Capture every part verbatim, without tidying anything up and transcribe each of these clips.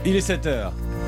Il est sept heures.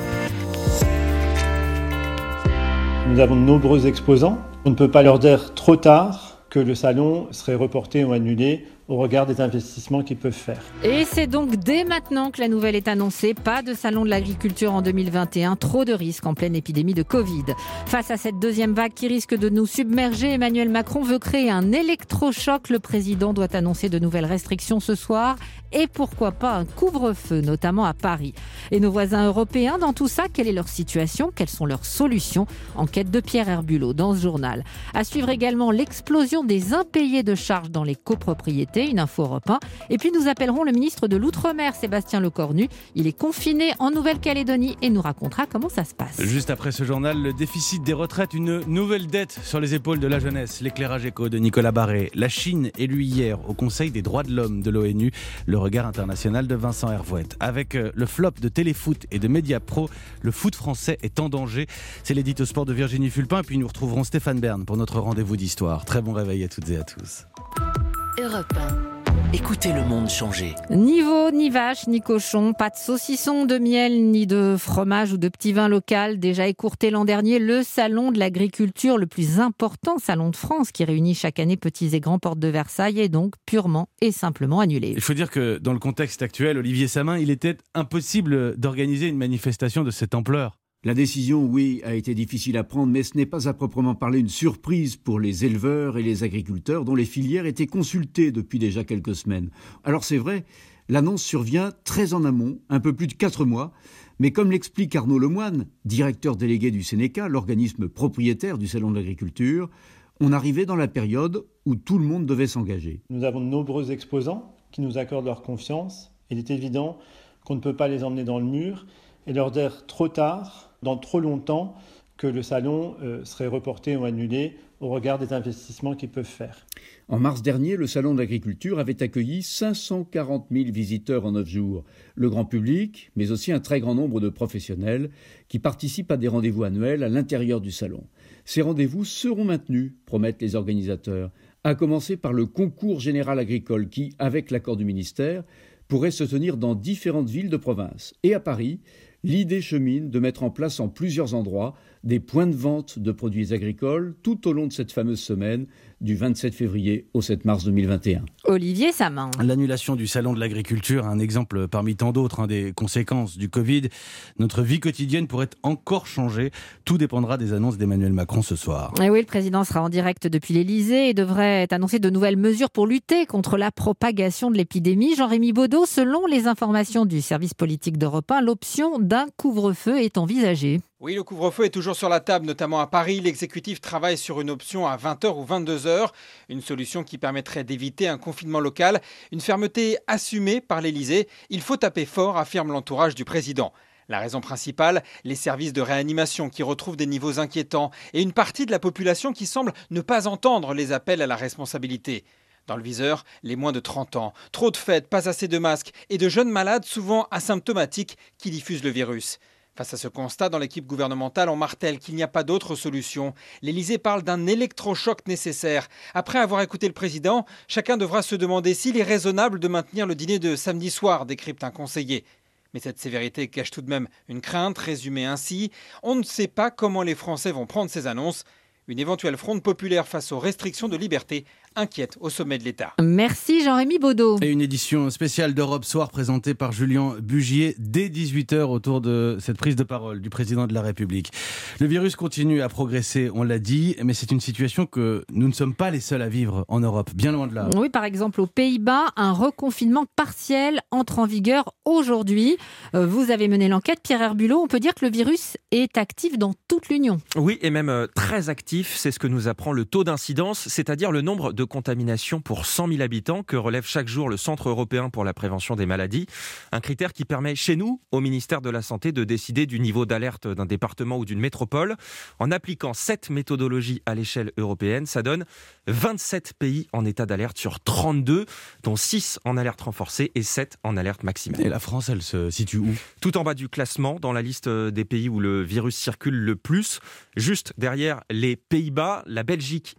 Nous avons de nombreux exposants. On ne peut pas leur dire trop tard que le salon serait reporté ou annulé au regard des investissements qu'ils peuvent faire. Et c'est donc dès maintenant que la nouvelle est annoncée. Pas de salon de l'agriculture en deux mille vingt et un. Trop de risques en pleine épidémie de Covid. Face à cette deuxième vague qui risque de nous submerger, Emmanuel Macron veut créer un électrochoc. Le président doit annoncer de nouvelles restrictions ce soir. Et pourquoi pas un couvre-feu, notamment à Paris. Et nos voisins européens, dans tout ça, quelle est leur situation ? Quelles sont leurs solutions ? Enquête de Pierre Herbulot dans ce journal. À suivre également l'explosion des impayés de charges dans les copropriétés, une info Europe un. Et puis nous appellerons le ministre de l'Outre-mer, Sébastien Lecornu. Il est confiné en Nouvelle-Calédonie et nous racontera comment ça se passe. Juste après ce journal, le déficit des retraites, une nouvelle dette sur les épaules de la jeunesse. L'éclairage éco de Nicolas Barré. La Chine élue hier au Conseil des droits de l'homme de l'ONU. Le regard international de Vincent Hervouette. Avec le flop de Téléfoot et de Mediapro, le foot français est en danger. C'est l'édito sport de Virginie Fulpin. Et puis nous retrouverons Stéphane Bern pour notre rendez-vous d'histoire. Très bon réveil à toutes et à tous. Europe un. Écoutez le monde changer. Ni veau, ni vache, ni cochon, pas de saucisson, de miel, ni de fromage ou de petit vin local. Déjà écourté l'an dernier, le salon de l'agriculture, le plus important salon de France qui réunit chaque année petits et grands portes de Versailles, est donc purement et simplement annulé. Il faut dire que dans le contexte actuel, Olivier Samin, il était impossible d'organiser une manifestation de cette ampleur. La décision, oui, a été difficile à prendre, mais ce n'est pas à proprement parler une surprise pour les éleveurs et les agriculteurs dont les filières étaient consultées depuis déjà quelques semaines. Alors c'est vrai, l'annonce survient très en amont, un peu plus de quatre mois, mais comme l'explique Arnaud Lemoine, directeur délégué du Sénéca, l'organisme propriétaire du Salon de l'agriculture, on arrivait dans la période où tout le monde devait s'engager. Nous avons de nombreux exposants qui nous accordent leur confiance. Il est évident qu'on ne peut pas les emmener dans le mur et leur dire trop tard, dans trop longtemps, que le salon euh, serait reporté ou annulé au regard des investissements qu'ils peuvent faire. En mars dernier, le Salon de l'agriculture avait accueilli cinq cent quarante mille visiteurs en neuf jours. Le grand public, mais aussi un très grand nombre de professionnels qui participent à des rendez-vous annuels à l'intérieur du salon. Ces rendez-vous seront maintenus, promettent les organisateurs, à commencer par le concours général agricole qui, avec l'accord du ministère, pourrait se tenir dans différentes villes de province. Et à Paris, l'idée chemine de mettre en place en plusieurs endroits des points de vente de produits agricoles tout au long de cette fameuse semaine du vingt-sept février au sept mars deux mille vingt et un. Olivier Samin. L'annulation du salon de l'agriculture, un exemple parmi tant d'autres hein, des conséquences du Covid. Notre vie quotidienne pourrait encore changer. Tout dépendra des annonces d'Emmanuel Macron ce soir. Et oui, le président sera en direct depuis l'Élysée et devrait annoncer de nouvelles mesures pour lutter contre la propagation de l'épidémie. Jean-Rémy Baudot, selon les informations du service politique d'Europe un, l'option d'un couvre-feu est envisagée. Oui, le couvre-feu est toujours sur la table, notamment à Paris. L'exécutif travaille sur une option à vingt heures ou vingt-deux heures. Une solution qui permettrait d'éviter un confinement local. Une fermeté assumée par l'Élysée. Il faut taper fort, affirme l'entourage du président. La raison principale, les services de réanimation qui retrouvent des niveaux inquiétants et une partie de la population qui semble ne pas entendre les appels à la responsabilité. Dans le viseur, les moins de trente ans. Trop de fêtes, pas assez de masques et de jeunes malades souvent asymptomatiques qui diffusent le virus. Face à ce constat, dans l'équipe gouvernementale, on martèle qu'il n'y a pas d'autre solution. L'Élysée parle d'un électrochoc nécessaire. Après avoir écouté le président, chacun devra se demander s'il est raisonnable de maintenir le dîner de samedi soir, décrypte un conseiller. Mais cette sévérité cache tout de même une crainte, résumée ainsi. On ne sait pas comment les Français vont prendre ces annonces. Une éventuelle fronde populaire face aux restrictions de liberté inquiète au sommet de l'État. Merci Jean-Rémy Baudot. Et une édition spéciale d'Europe Soir présentée par Julien Bugier dès dix-huit heures autour de cette prise de parole du président de la République. Le virus continue à progresser, on l'a dit, mais c'est une situation que nous ne sommes pas les seuls à vivre en Europe, bien loin de là. Oui, par exemple aux Pays-Bas, un reconfinement partiel entre en vigueur aujourd'hui. Euh, vous avez mené l'enquête, Pierre Herbulot, on peut dire que le virus est actif dans toute l'Union. Oui, et même euh, très actif, c'est ce que nous apprend le taux d'incidence, c'est-à-dire le nombre de contamination pour cent mille habitants que relève chaque jour le Centre européen pour la prévention des maladies. Un critère qui permet chez nous, au ministère de la Santé, de décider du niveau d'alerte d'un département ou d'une métropole. En appliquant cette méthodologie à l'échelle européenne, ça donne vingt-sept pays en état d'alerte sur trente-deux, dont six en alerte renforcée et sept en alerte maximale. Et la France, elle se situe où ? Tout en bas du classement, dans la liste des pays où le virus circule le plus. Juste derrière les Pays-Bas, la Belgique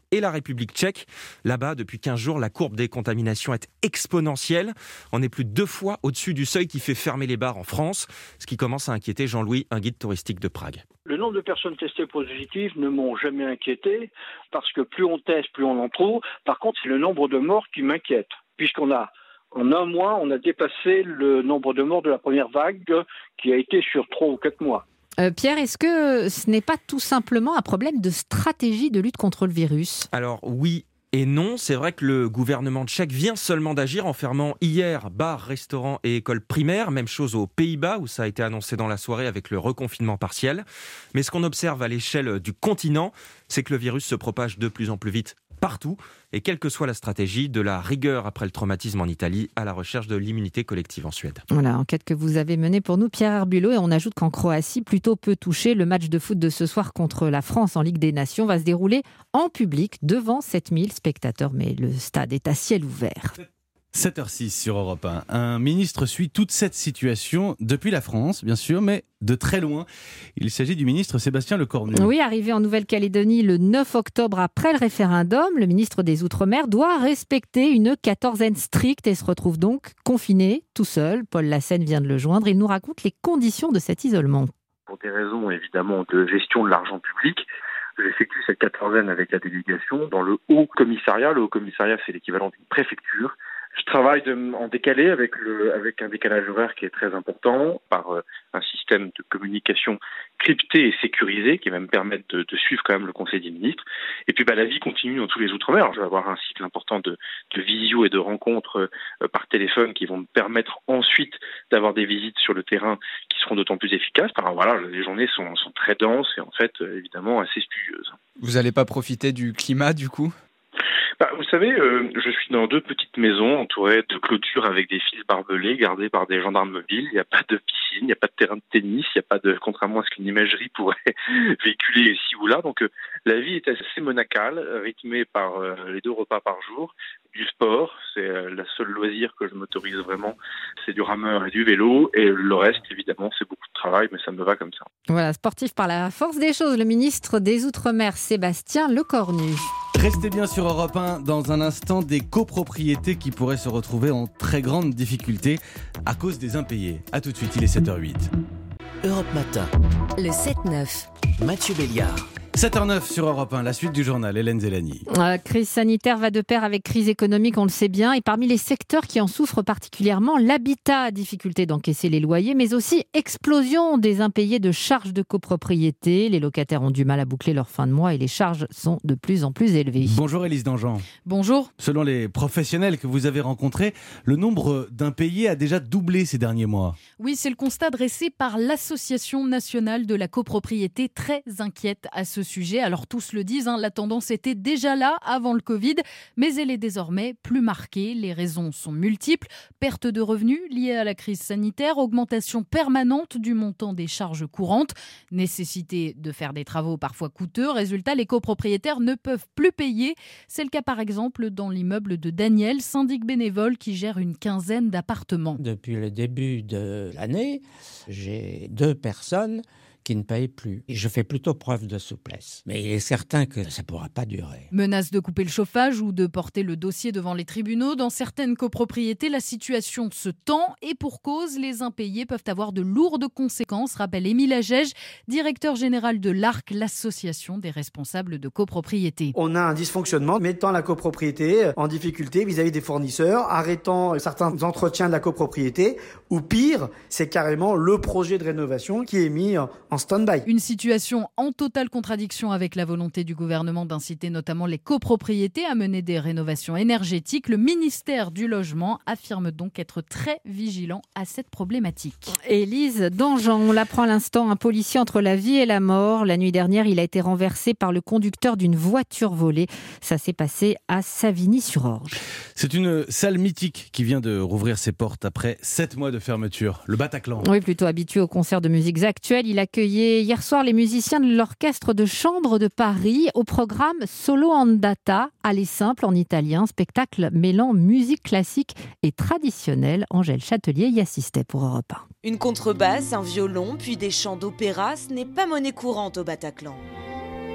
et la République tchèque. Là-bas, depuis quinze jours, la courbe des contaminations est exponentielle. On est plus de deux fois au-dessus du seuil qui fait fermer les bars en France, ce qui commence à inquiéter Jean-Louis, un guide touristique de Prague. Le nombre de personnes testées positives ne m'ont jamais inquiété, parce que plus on teste, plus on en trouve. Par contre, c'est le nombre de morts qui m'inquiète, puisqu'on a, en un mois, on a dépassé le nombre de morts de la première vague, qui a été sur trois ou quatre mois. Euh, Pierre, est-ce que ce n'est pas tout simplement un problème de stratégie de lutte contre le virus ? Alors oui et non, c'est vrai que le gouvernement tchèque vient seulement d'agir en fermant hier bars, restaurants et écoles primaires. Même chose aux Pays-Bas où ça a été annoncé dans la soirée avec le reconfinement partiel. Mais ce qu'on observe à l'échelle du continent, c'est que le virus se propage de plus en plus vite partout, et quelle que soit la stratégie, de la rigueur après le traumatisme en Italie à la recherche de l'immunité collective en Suède. Voilà, enquête que vous avez menée pour nous, Pierre Herbulot, et on ajoute qu'en Croatie, plutôt peu touché, le match de foot de ce soir contre la France en Ligue des Nations va se dérouler en public devant sept mille spectateurs, mais le stade est à ciel ouvert. sept heures six sur Europe un. Un ministre suit toute cette situation depuis la France, bien sûr, mais de très loin. Il s'agit du ministre Sébastien Lecornu. Oui, arrivé en Nouvelle-Calédonie le neuf octobre après le référendum, le ministre des Outre-mer doit respecter une quatorzaine stricte et se retrouve donc confiné, tout seul. Paul Lassène vient de le joindre. Il nous raconte les conditions de cet isolement. Pour des raisons évidemment de gestion de l'argent public, j'effectue cette quatorzaine avec la délégation dans le haut commissariat. Le haut commissariat, c'est l'équivalent d'une préfecture. Je travaille de, en décalé avec, le, avec un décalage horaire qui est très important par euh, un système de communication crypté et sécurisé qui va me permettre de, de suivre quand même le Conseil des ministres. Et puis bah, la vie continue dans tous les Outre-mer. Alors, je vais avoir un cycle important de, de visio et de rencontres euh, par téléphone qui vont me permettre ensuite d'avoir des visites sur le terrain qui seront d'autant plus efficaces. Alors voilà, les journées sont, sont très denses et en fait euh, évidemment assez studieuses. Vous n'allez pas profiter du climat du coup ? Bah, vous savez, euh, je suis dans deux petites maisons entourées de clôtures avec des fils barbelés gardés par des gendarmes mobiles. Il n'y a pas de piscine, il n'y a pas de terrain de tennis, il n'y a pas de, contrairement à ce qu'une imagerie pourrait véhiculer ici ou là. Donc euh, la vie est assez monacale, rythmée par euh, les deux repas par jour. Du sport, c'est euh, la seule loisir que je m'autorise vraiment, c'est du rameur et du vélo. Et le reste, évidemment, c'est beaucoup de travail, mais ça me va comme ça. Voilà, sportif par la force des choses, le ministre des Outre-mer, Sébastien Lecornu. Restez bien sur Europe un, dans un instant, des copropriétés qui pourraient se retrouver en très grande difficulté à cause des impayés. A tout de suite, il est sept heures huit. Europe Matin. Le sept neuf. Mathieu Béliard. sept heures neuf sur Europe un, la suite du journal, Hélène Zélani. Euh, crise sanitaire va de pair avec crise économique, on le sait bien. Et parmi les secteurs qui en souffrent particulièrement, l'habitat, difficulté d'encaisser les loyers, mais aussi explosion des impayés de charges de copropriété. Les locataires ont du mal à boucler leur fin de mois et les charges sont de plus en plus élevées. Bonjour Élise Dangean. Bonjour. Selon les professionnels que vous avez rencontrés, le nombre d'impayés a déjà doublé ces derniers mois. Oui, c'est le constat dressé par l'Association nationale de la copropriété, très inquiète à ce sujet. Alors tous le disent, hein, la tendance était déjà là avant le Covid, mais elle est désormais plus marquée. Les raisons sont multiples. Perte de revenus liée à la crise sanitaire, augmentation permanente du montant des charges courantes, nécessité de faire des travaux parfois coûteux. Résultat, les copropriétaires ne peuvent plus payer. C'est le cas par exemple dans l'immeuble de Daniel, syndic bénévole qui gère une quinzaine d'appartements. Depuis le début de l'année, j'ai deux personnes qui ne payent plus. Et je fais plutôt preuve de souplesse. Mais il est certain que ça ne pourra pas durer. Menace de couper le chauffage ou de porter le dossier devant les tribunaux. Dans certaines copropriétés, la situation se tend et pour cause, les impayés peuvent avoir de lourdes conséquences, rappelle Émile Agege, directeur général de l'A R C, l'association des responsables de copropriété. On a un dysfonctionnement mettant la copropriété en difficulté vis-à-vis des fournisseurs, arrêtant certains entretiens de la copropriété ou pire, c'est carrément le projet de rénovation qui est mis en stand-by. Une situation en totale contradiction avec la volonté du gouvernement d'inciter notamment les copropriétés à mener des rénovations énergétiques. Le ministère du Logement affirme donc être très vigilant à cette problématique. Élise Dangean, on l'apprend à l'instant, un policier entre la vie et la mort. La nuit dernière, il a été renversé par le conducteur d'une voiture volée. Ça s'est passé à Savigny-sur-Orge. C'est une salle mythique qui vient de rouvrir ses portes après sept mois de fermeture. Le Bataclan. Oui, plutôt habitué aux concerts de musiques actuelles, il accueillait hier soir les musiciens de l'orchestre de chambre de Paris au programme Solo Andata, aller simple en italien, spectacle mêlant musique classique et traditionnelle. Angèle Châtelier y assistait pour Europe un. Une contrebasse, un violon, puis des chants d'opéra, ce n'est pas monnaie courante au Bataclan.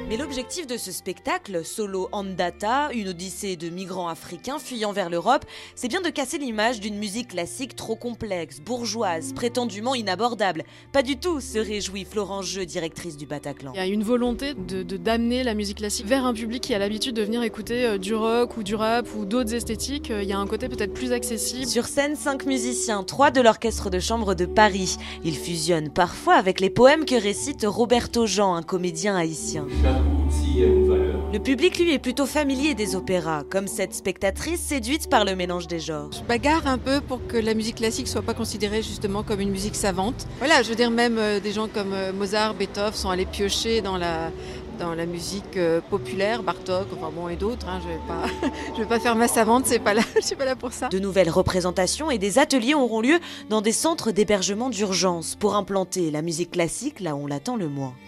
Mais l'objectif de ce spectacle, Solo Andata, une odyssée de migrants africains fuyant vers l'Europe, c'est bien de casser l'image d'une musique classique trop complexe, bourgeoise, prétendument inabordable. Pas du tout, se réjouit Florence Jeu, directrice du Bataclan. Il y a une volonté de, de d'amener la musique classique vers un public qui a l'habitude de venir écouter euh, du rock ou du rap ou d'autres esthétiques. Il y a un côté peut-être plus accessible. Sur scène, cinq musiciens, trois de l'orchestre de chambre de Paris. Ils fusionnent parfois avec les poèmes que récite Roberto Jean, un comédien haïtien. Le public, lui, est plutôt familier des opéras, comme cette spectatrice séduite par le mélange des genres. Je bagarre un peu pour que la musique classique soit pas considérée justement comme une musique savante. Voilà, je veux dire, même euh, des gens comme euh, Mozart, Beethoven sont allés piocher dans la, dans la musique euh, populaire, Bartók, enfin bon, et d'autres. Hein, je vais pas, je vais pas faire ma savante, c'est pas là, je suis pas là pour ça. De nouvelles représentations et des ateliers auront lieu dans des centres d'hébergement d'urgence pour implanter la musique classique là où on l'attend le moins.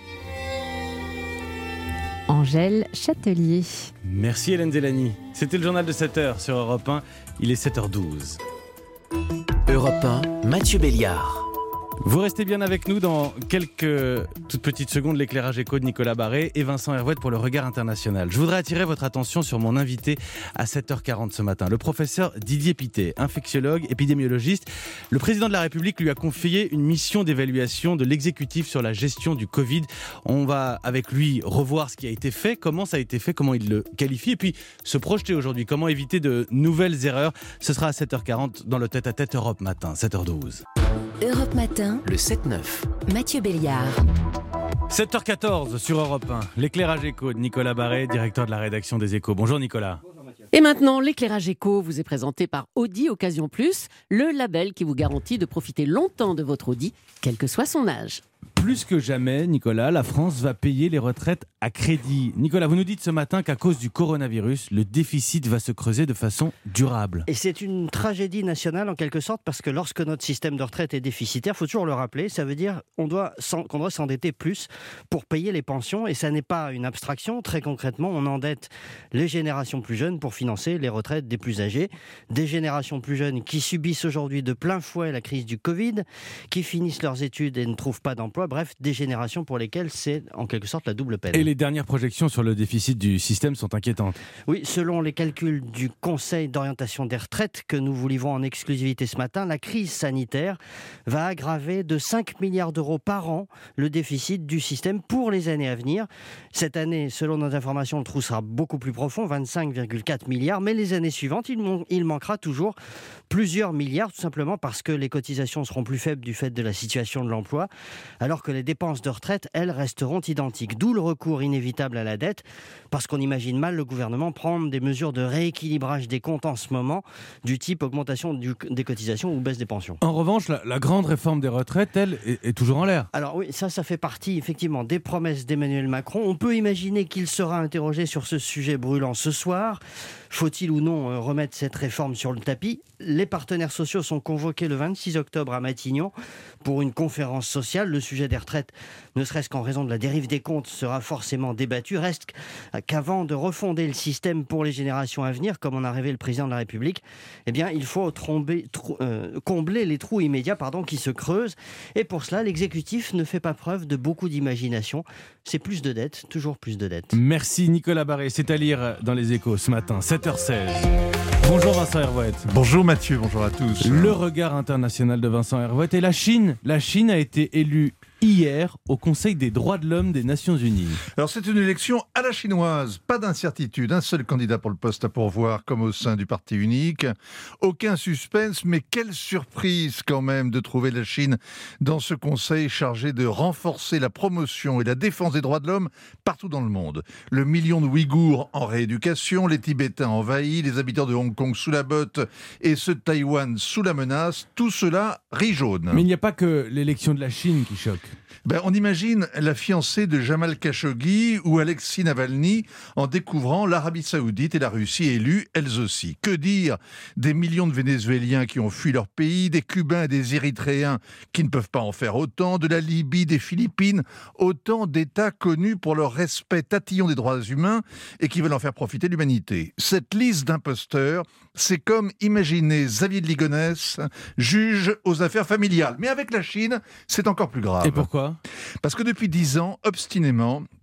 Angèle Châtelier. Merci Hélène Zélani. C'était le journal de sept heures sur Europe un. Il est sept heures douze. Europe un, Mathieu Béliard. Vous restez bien avec nous dans quelques toutes petites secondes, l'éclairage éco de Nicolas Barré et Vincent Hervouette pour le regard international. Je voudrais attirer votre attention sur mon invité à sept heures quarante ce matin, le professeur Didier Pittet, infectiologue, épidémiologiste. Le président de la République lui a confié une mission d'évaluation de l'exécutif sur la gestion du Covid. On va avec lui revoir ce qui a été fait, comment ça a été fait, comment il le qualifie et puis se projeter aujourd'hui, comment éviter de nouvelles erreurs. Ce sera à sept heures quarante dans le tête-à-tête Europe Matin, sept heures douze. Europe Matin, le sept neuf. Mathieu Béliard. sept heures quatorze sur Europe un, l'éclairage éco de Nicolas Barré, directeur de la rédaction des Échos. Bonjour Nicolas. Et maintenant, l'éclairage éco vous est présenté par Audi Occasion Plus, le label qui vous garantit de profiter longtemps de votre Audi, quel que soit son âge. Plus que jamais, Nicolas, la France va payer les retraites à crédit. Nicolas, vous nous dites ce matin qu'à cause du coronavirus, le déficit va se creuser de façon durable. Et c'est une tragédie nationale en quelque sorte, parce que lorsque notre système de retraite est déficitaire, il faut toujours le rappeler, ça veut dire qu'on doit, qu'on doit s'endetter plus pour payer les pensions. Et ça n'est pas une abstraction. Très concrètement, on endette les générations plus jeunes pour financer les retraites des plus âgés. Des générations plus jeunes qui subissent aujourd'hui de plein fouet la crise du Covid, qui finissent leurs études et ne trouvent pas d'emploi. Bref, des générations pour lesquelles c'est en quelque sorte la double peine. Et les dernières projections sur le déficit du système sont inquiétantes. Oui, selon les calculs du Conseil d'orientation des retraites que nous vous livrons en exclusivité ce matin, la crise sanitaire va aggraver de cinq milliards d'euros par an le déficit du système pour les années à venir. Cette année, selon nos informations, le trou sera beaucoup plus profond, vingt-cinq virgule quatre milliards, mais les années suivantes, il, mon- il manquera toujours plusieurs milliards, tout simplement parce que les cotisations seront plus faibles du fait de la situation de l'emploi, alors que les dépenses de retraite, elles, resteront identiques. D'où le recours inévitable à la dette, parce qu'on imagine mal le gouvernement prendre des mesures de rééquilibrage des comptes en ce moment, du type augmentation du, des cotisations ou baisse des pensions. En revanche, la, la grande réforme des retraites, elle, est, est toujours en l'air. Alors oui, ça, ça fait partie effectivement des promesses d'Emmanuel Macron. On peut imaginer qu'il sera interrogé sur ce sujet brûlant ce soir. Faut-il ou non euh, remettre cette réforme sur le tapis ? Les partenaires sociaux sont convoqués le vingt-six octobre à Matignon pour une conférence sociale. Le sujet des retraites, ne serait-ce qu'en raison de la dérive des comptes, sera forcément débattu. Reste qu'avant de refonder le système pour les générations à venir, comme en a rêvé le président de la République, eh bien, il faut tromber, trou, euh, combler les trous immédiats pardon, qui se creusent. Et pour cela, l'exécutif ne fait pas preuve de beaucoup d'imagination. C'est plus de dettes, toujours plus de dettes. Merci Nicolas Barré. C'est à lire dans les Échos ce matin, sept heures seize. Bonjour Vincent Hervouette. Bonjour Mathieu, bonjour à tous. Le regard international de Vincent Hervouette et la Chine. La Chine a été élue hier au Conseil des droits de l'homme des Nations Unies. Alors c'est une élection à la chinoise, pas d'incertitude, un seul candidat pour le poste à pourvoir comme au sein du parti unique. Aucun suspense, mais quelle surprise quand même de trouver la Chine dans ce conseil chargé de renforcer la promotion et la défense des droits de l'homme partout dans le monde. Le million de Ouïghours en rééducation, les Tibétains envahis, les habitants de Hong Kong sous la botte et ceux de Taïwan sous la menace, tout cela rit jaune. Mais il n'y a pas que l'élection de la Chine qui choque. Ben, on imagine la fiancée de Jamal Khashoggi ou Alexis Navalny en découvrant l'Arabie Saoudite et la Russie élues, elles aussi. Que dire des millions de Vénézuéliens qui ont fui leur pays, des Cubains et des Érythréens qui ne peuvent pas en faire autant, de la Libye, des Philippines, autant d'États connus pour leur respect tatillon des droits humains et qui veulent en faire profiter l'humanité. Cette liste d'imposteurs, c'est comme imaginer Xavier de Ligonnès, juge aux affaires familiales. Mais avec la Chine, c'est encore plus grave. Et pourquoi ? Parce que depuis dix ans, obstinément,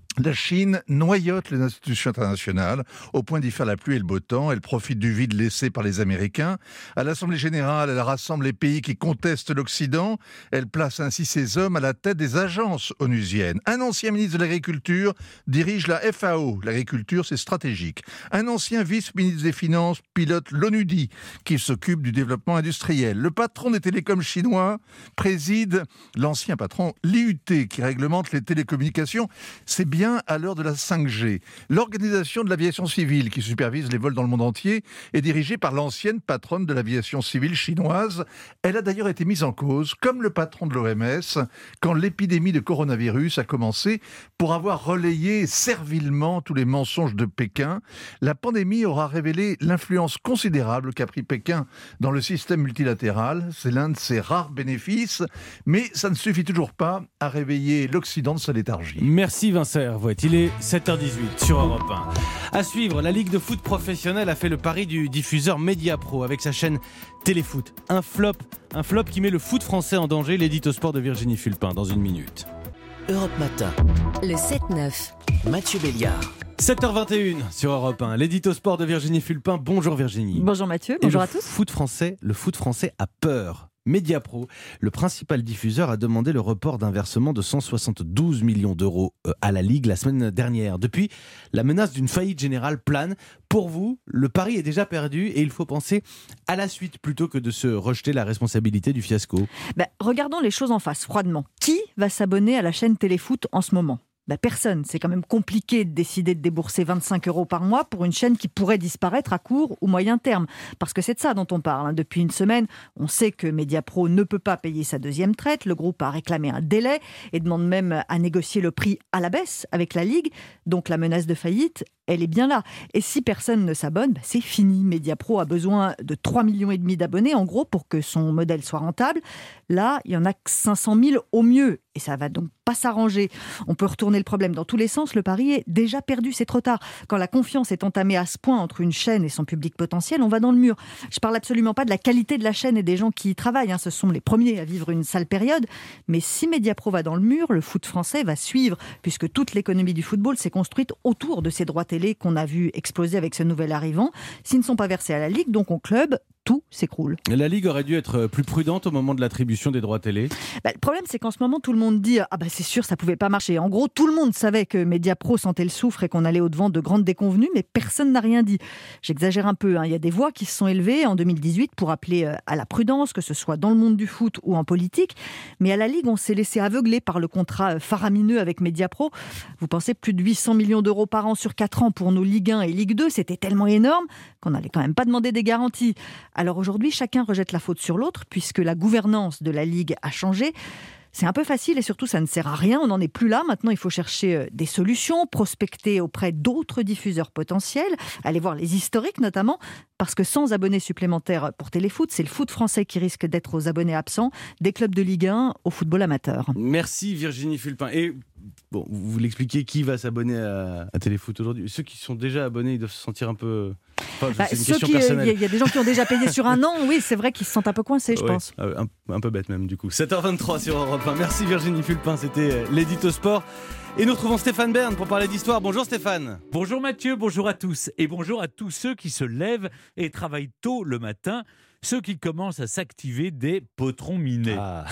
La Chine noyote les institutions internationales au point d'y faire la pluie et le beau temps. Elle profite du vide laissé par les Américains. À l'Assemblée générale, elle rassemble les pays qui contestent l'Occident. Elle place ainsi ses hommes à la tête des agences onusiennes. Un ancien ministre de l'Agriculture dirige la F A O. L'agriculture, c'est stratégique. Un ancien vice-ministre des Finances pilote l'ONUDI, qui s'occupe du développement industriel. Le patron des télécoms chinois préside l'ancien patron l'I U T, qui réglemente les télécommunications. C'est bien à l'heure de la cinq G. L'Organisation de l'aviation civile, qui supervise les vols dans le monde entier, est dirigée par l'ancienne patronne de l'aviation civile chinoise. Elle a d'ailleurs été mise en cause, comme le patron de l'O M S, quand l'épidémie de coronavirus a commencé, pour avoir relayé servilement tous les mensonges de Pékin. La pandémie aura révélé l'influence considérable qu'a pris Pékin dans le système multilatéral. C'est l'un de ses rares bénéfices, mais ça ne suffit toujours pas à réveiller l'Occident de sa léthargie. Merci Vincent. Il est sept heures dix-huit sur Europe un. À suivre, la Ligue de foot professionnelle a fait le pari du diffuseur Mediapro avec sa chaîne Téléfoot. Un flop, un flop qui met le foot français en danger. L'édito sport de Virginie Fulpin dans une minute. Europe Matin. Le sept neuf. Mathieu Béliard. sept heures vingt et une sur Europe un. L'édito sport de Virginie Fulpin. Bonjour Virginie. Bonjour Mathieu, bonjour à tous. Foot français, le foot français a peur. Mediapro, le principal diffuseur, a demandé le report d'un versement de cent soixante-douze millions d'euros à la Ligue la semaine dernière. Depuis, la menace d'une faillite générale plane. Pour vous, le pari est déjà perdu et il faut penser à la suite plutôt que de se rejeter la responsabilité du fiasco. Ben, regardons les choses en face, froidement. Qui va s'abonner à la chaîne Téléfoot en ce moment ? Ben personne. C'est quand même compliqué de décider de débourser vingt-cinq euros par mois pour une chaîne qui pourrait disparaître à court ou moyen terme. Parce que c'est de ça dont on parle. Hein. Depuis une semaine, on sait que Mediapro ne peut pas payer sa deuxième traite. Le groupe a réclamé un délai et demande même à négocier le prix à la baisse avec la Ligue. Donc la menace de faillite, elle est bien là. Et si personne ne s'abonne, ben c'est fini. Mediapro a besoin de trois millions et demi d'abonnés, en gros, pour que son modèle soit rentable. Là, il y en a que cinq cent mille au mieux. Et ça va donc pas s'arranger. On peut retourner le problème dans tous les sens. Le pari est déjà perdu, c'est trop tard. Quand la confiance est entamée à ce point entre une chaîne et son public potentiel, on va dans le mur. Je parle absolument pas de la qualité de la chaîne et des gens qui y travaillent. Hein. Ce sont les premiers à vivre une sale période. Mais si Mediapro va dans le mur, le foot français va suivre, puisque toute l'économie du football s'est construite autour de ces droits télé qu'on a vu exploser avec ce nouvel arrivant. S'ils ne sont pas versés à la Ligue, donc au club, tout s'écroule. La Ligue aurait dû être plus prudente au moment de l'attribution des droits télé. Bah, le problème, c'est qu'en ce moment, tout le monde dit « Ah bah c'est sûr, ça pouvait pas marcher ». En gros, tout le monde savait que Mediapro sentait le soufre et qu'on allait au-devant de grandes déconvenues, mais personne n'a rien dit. J'exagère un peu, hein. Il y a des voix qui se sont élevées en deux mille dix-huit pour appeler à la prudence, que ce soit dans le monde du foot ou en politique. Mais à la Ligue, on s'est laissé aveugler par le contrat faramineux avec Mediapro. Vous pensez plus de huit cents millions d'euros par an sur quatre ans pour nos Ligue un et Ligue deux, c'était tellement énorme qu'on n'allait quand même pas demander des garanties. Alors aujourd'hui, chacun rejette la faute sur l'autre, puisque la gouvernance de la Ligue a changé. C'est un peu facile et surtout, ça ne sert à rien. On n'en est plus là. Maintenant, il faut chercher des solutions, prospecter auprès d'autres diffuseurs potentiels, aller voir les historiques notamment, parce que sans abonnés supplémentaires pour Téléfoot, c'est le foot français qui risque d'être aux abonnés absents, des clubs de Ligue un au football amateur. Merci Virginie Fulpin. Et bon, vous l'expliquez, qui va s'abonner à, à Téléfoot aujourd'hui ? Ceux qui sont déjà abonnés, ils doivent se sentir un peu... Enfin, bah, c'est une ceux question qui, personnelle. Il y, y a des gens qui ont déjà payé sur un an, oui, c'est vrai qu'ils se sentent un peu coincés, je ouais, pense. Un, un peu bête même, du coup. sept heures vingt-trois sur Europe un. Merci Virginie Fulpin, c'était l'édito sport. Et nous retrouvons Stéphane Bern pour parler d'histoire. Bonjour Stéphane. Bonjour Mathieu, bonjour à tous. Et bonjour à tous ceux qui se lèvent et travaillent tôt le matin, ceux qui commencent à s'activer des potrons minés. Ah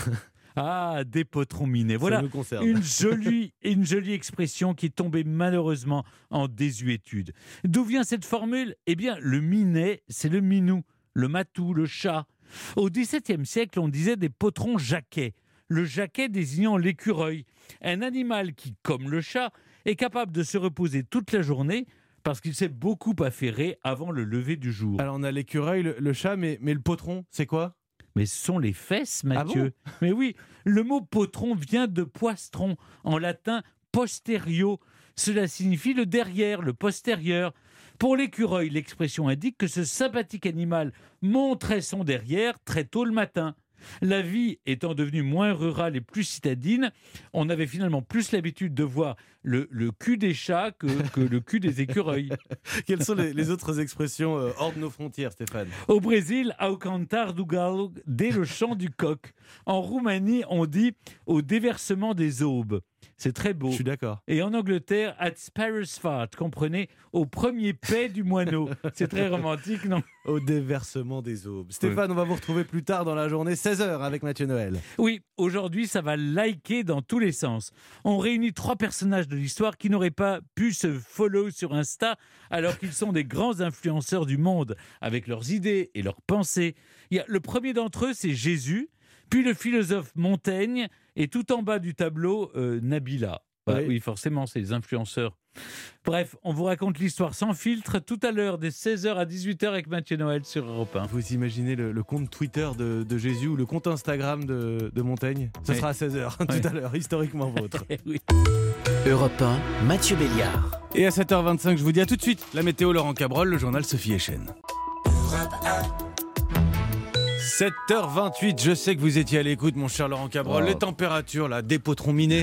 Ah, des potrons minés. Voilà une jolie, une jolie expression qui est tombée malheureusement en désuétude. D'où vient cette formule ? Eh bien, le minet, c'est le minou, le matou, le chat. Au dix-septième siècle, on disait des potrons jacquets. Le jacquet désignant l'écureuil, un animal qui, comme le chat, est capable de se reposer toute la journée parce qu'il s'est beaucoup affairé avant le lever du jour. Alors on a l'écureuil, le, le chat, mais, mais le potron, c'est quoi ? Mais ce sont les fesses, Mathieu. Ah bon ? Mais oui, le mot potron vient de poistron, en latin posterio. Cela signifie le derrière, le postérieur. Pour l'écureuil, l'expression indique que ce sympathique animal montrait son derrière très tôt le matin. La vie étant devenue moins rurale et plus citadine, on avait finalement plus l'habitude de voir le, le cul des chats que, que le cul des écureuils. Quelles sont les, les autres expressions euh, hors de nos frontières, Stéphane ? Au Brésil, au cantar do galo, dès le chant du coq. En Roumanie, on dit au déversement des aubes. C'est très beau. Je suis d'accord. Et en Angleterre, at Sparrow's Fart, comprenez, au premier paix du moineau. C'est très romantique, non? Au déversement des aubes. Stéphane, oui. On va vous retrouver plus tard dans la journée, seize heures, avec Mathieu Noël. Oui, aujourd'hui, ça va liker dans tous les sens. On réunit trois personnages de l'histoire qui n'auraient pas pu se follow sur Insta alors qu'ils sont des grands influenceurs du monde, avec leurs idées et leurs pensées. Il y a, le premier d'entre eux, c'est Jésus, puis le philosophe Montaigne, et tout en bas du tableau, euh, Nabila. Bah, oui. oui, forcément, c'est les influenceurs. Bref, on vous raconte l'histoire sans filtre tout à l'heure, dès seize heures à dix-huit heures avec Mathieu Noël sur Europe un. Vous imaginez le, le compte Twitter de, de Jésus ou le compte Instagram de, de Montaigne? Ce oui. sera à seize heures, oui. tout à l'heure, historiquement vôtre. oui. Europe un, Mathieu Béliard. Et à sept heures vingt-cinq, je vous dis à tout de suite. La météo, Laurent Cabrol, le journal Sophie Echen. sept heures vingt-huit, je sais que vous étiez à l'écoute, mon cher Laurent Cabrol. Oh. Les températures, là, des potrons minés.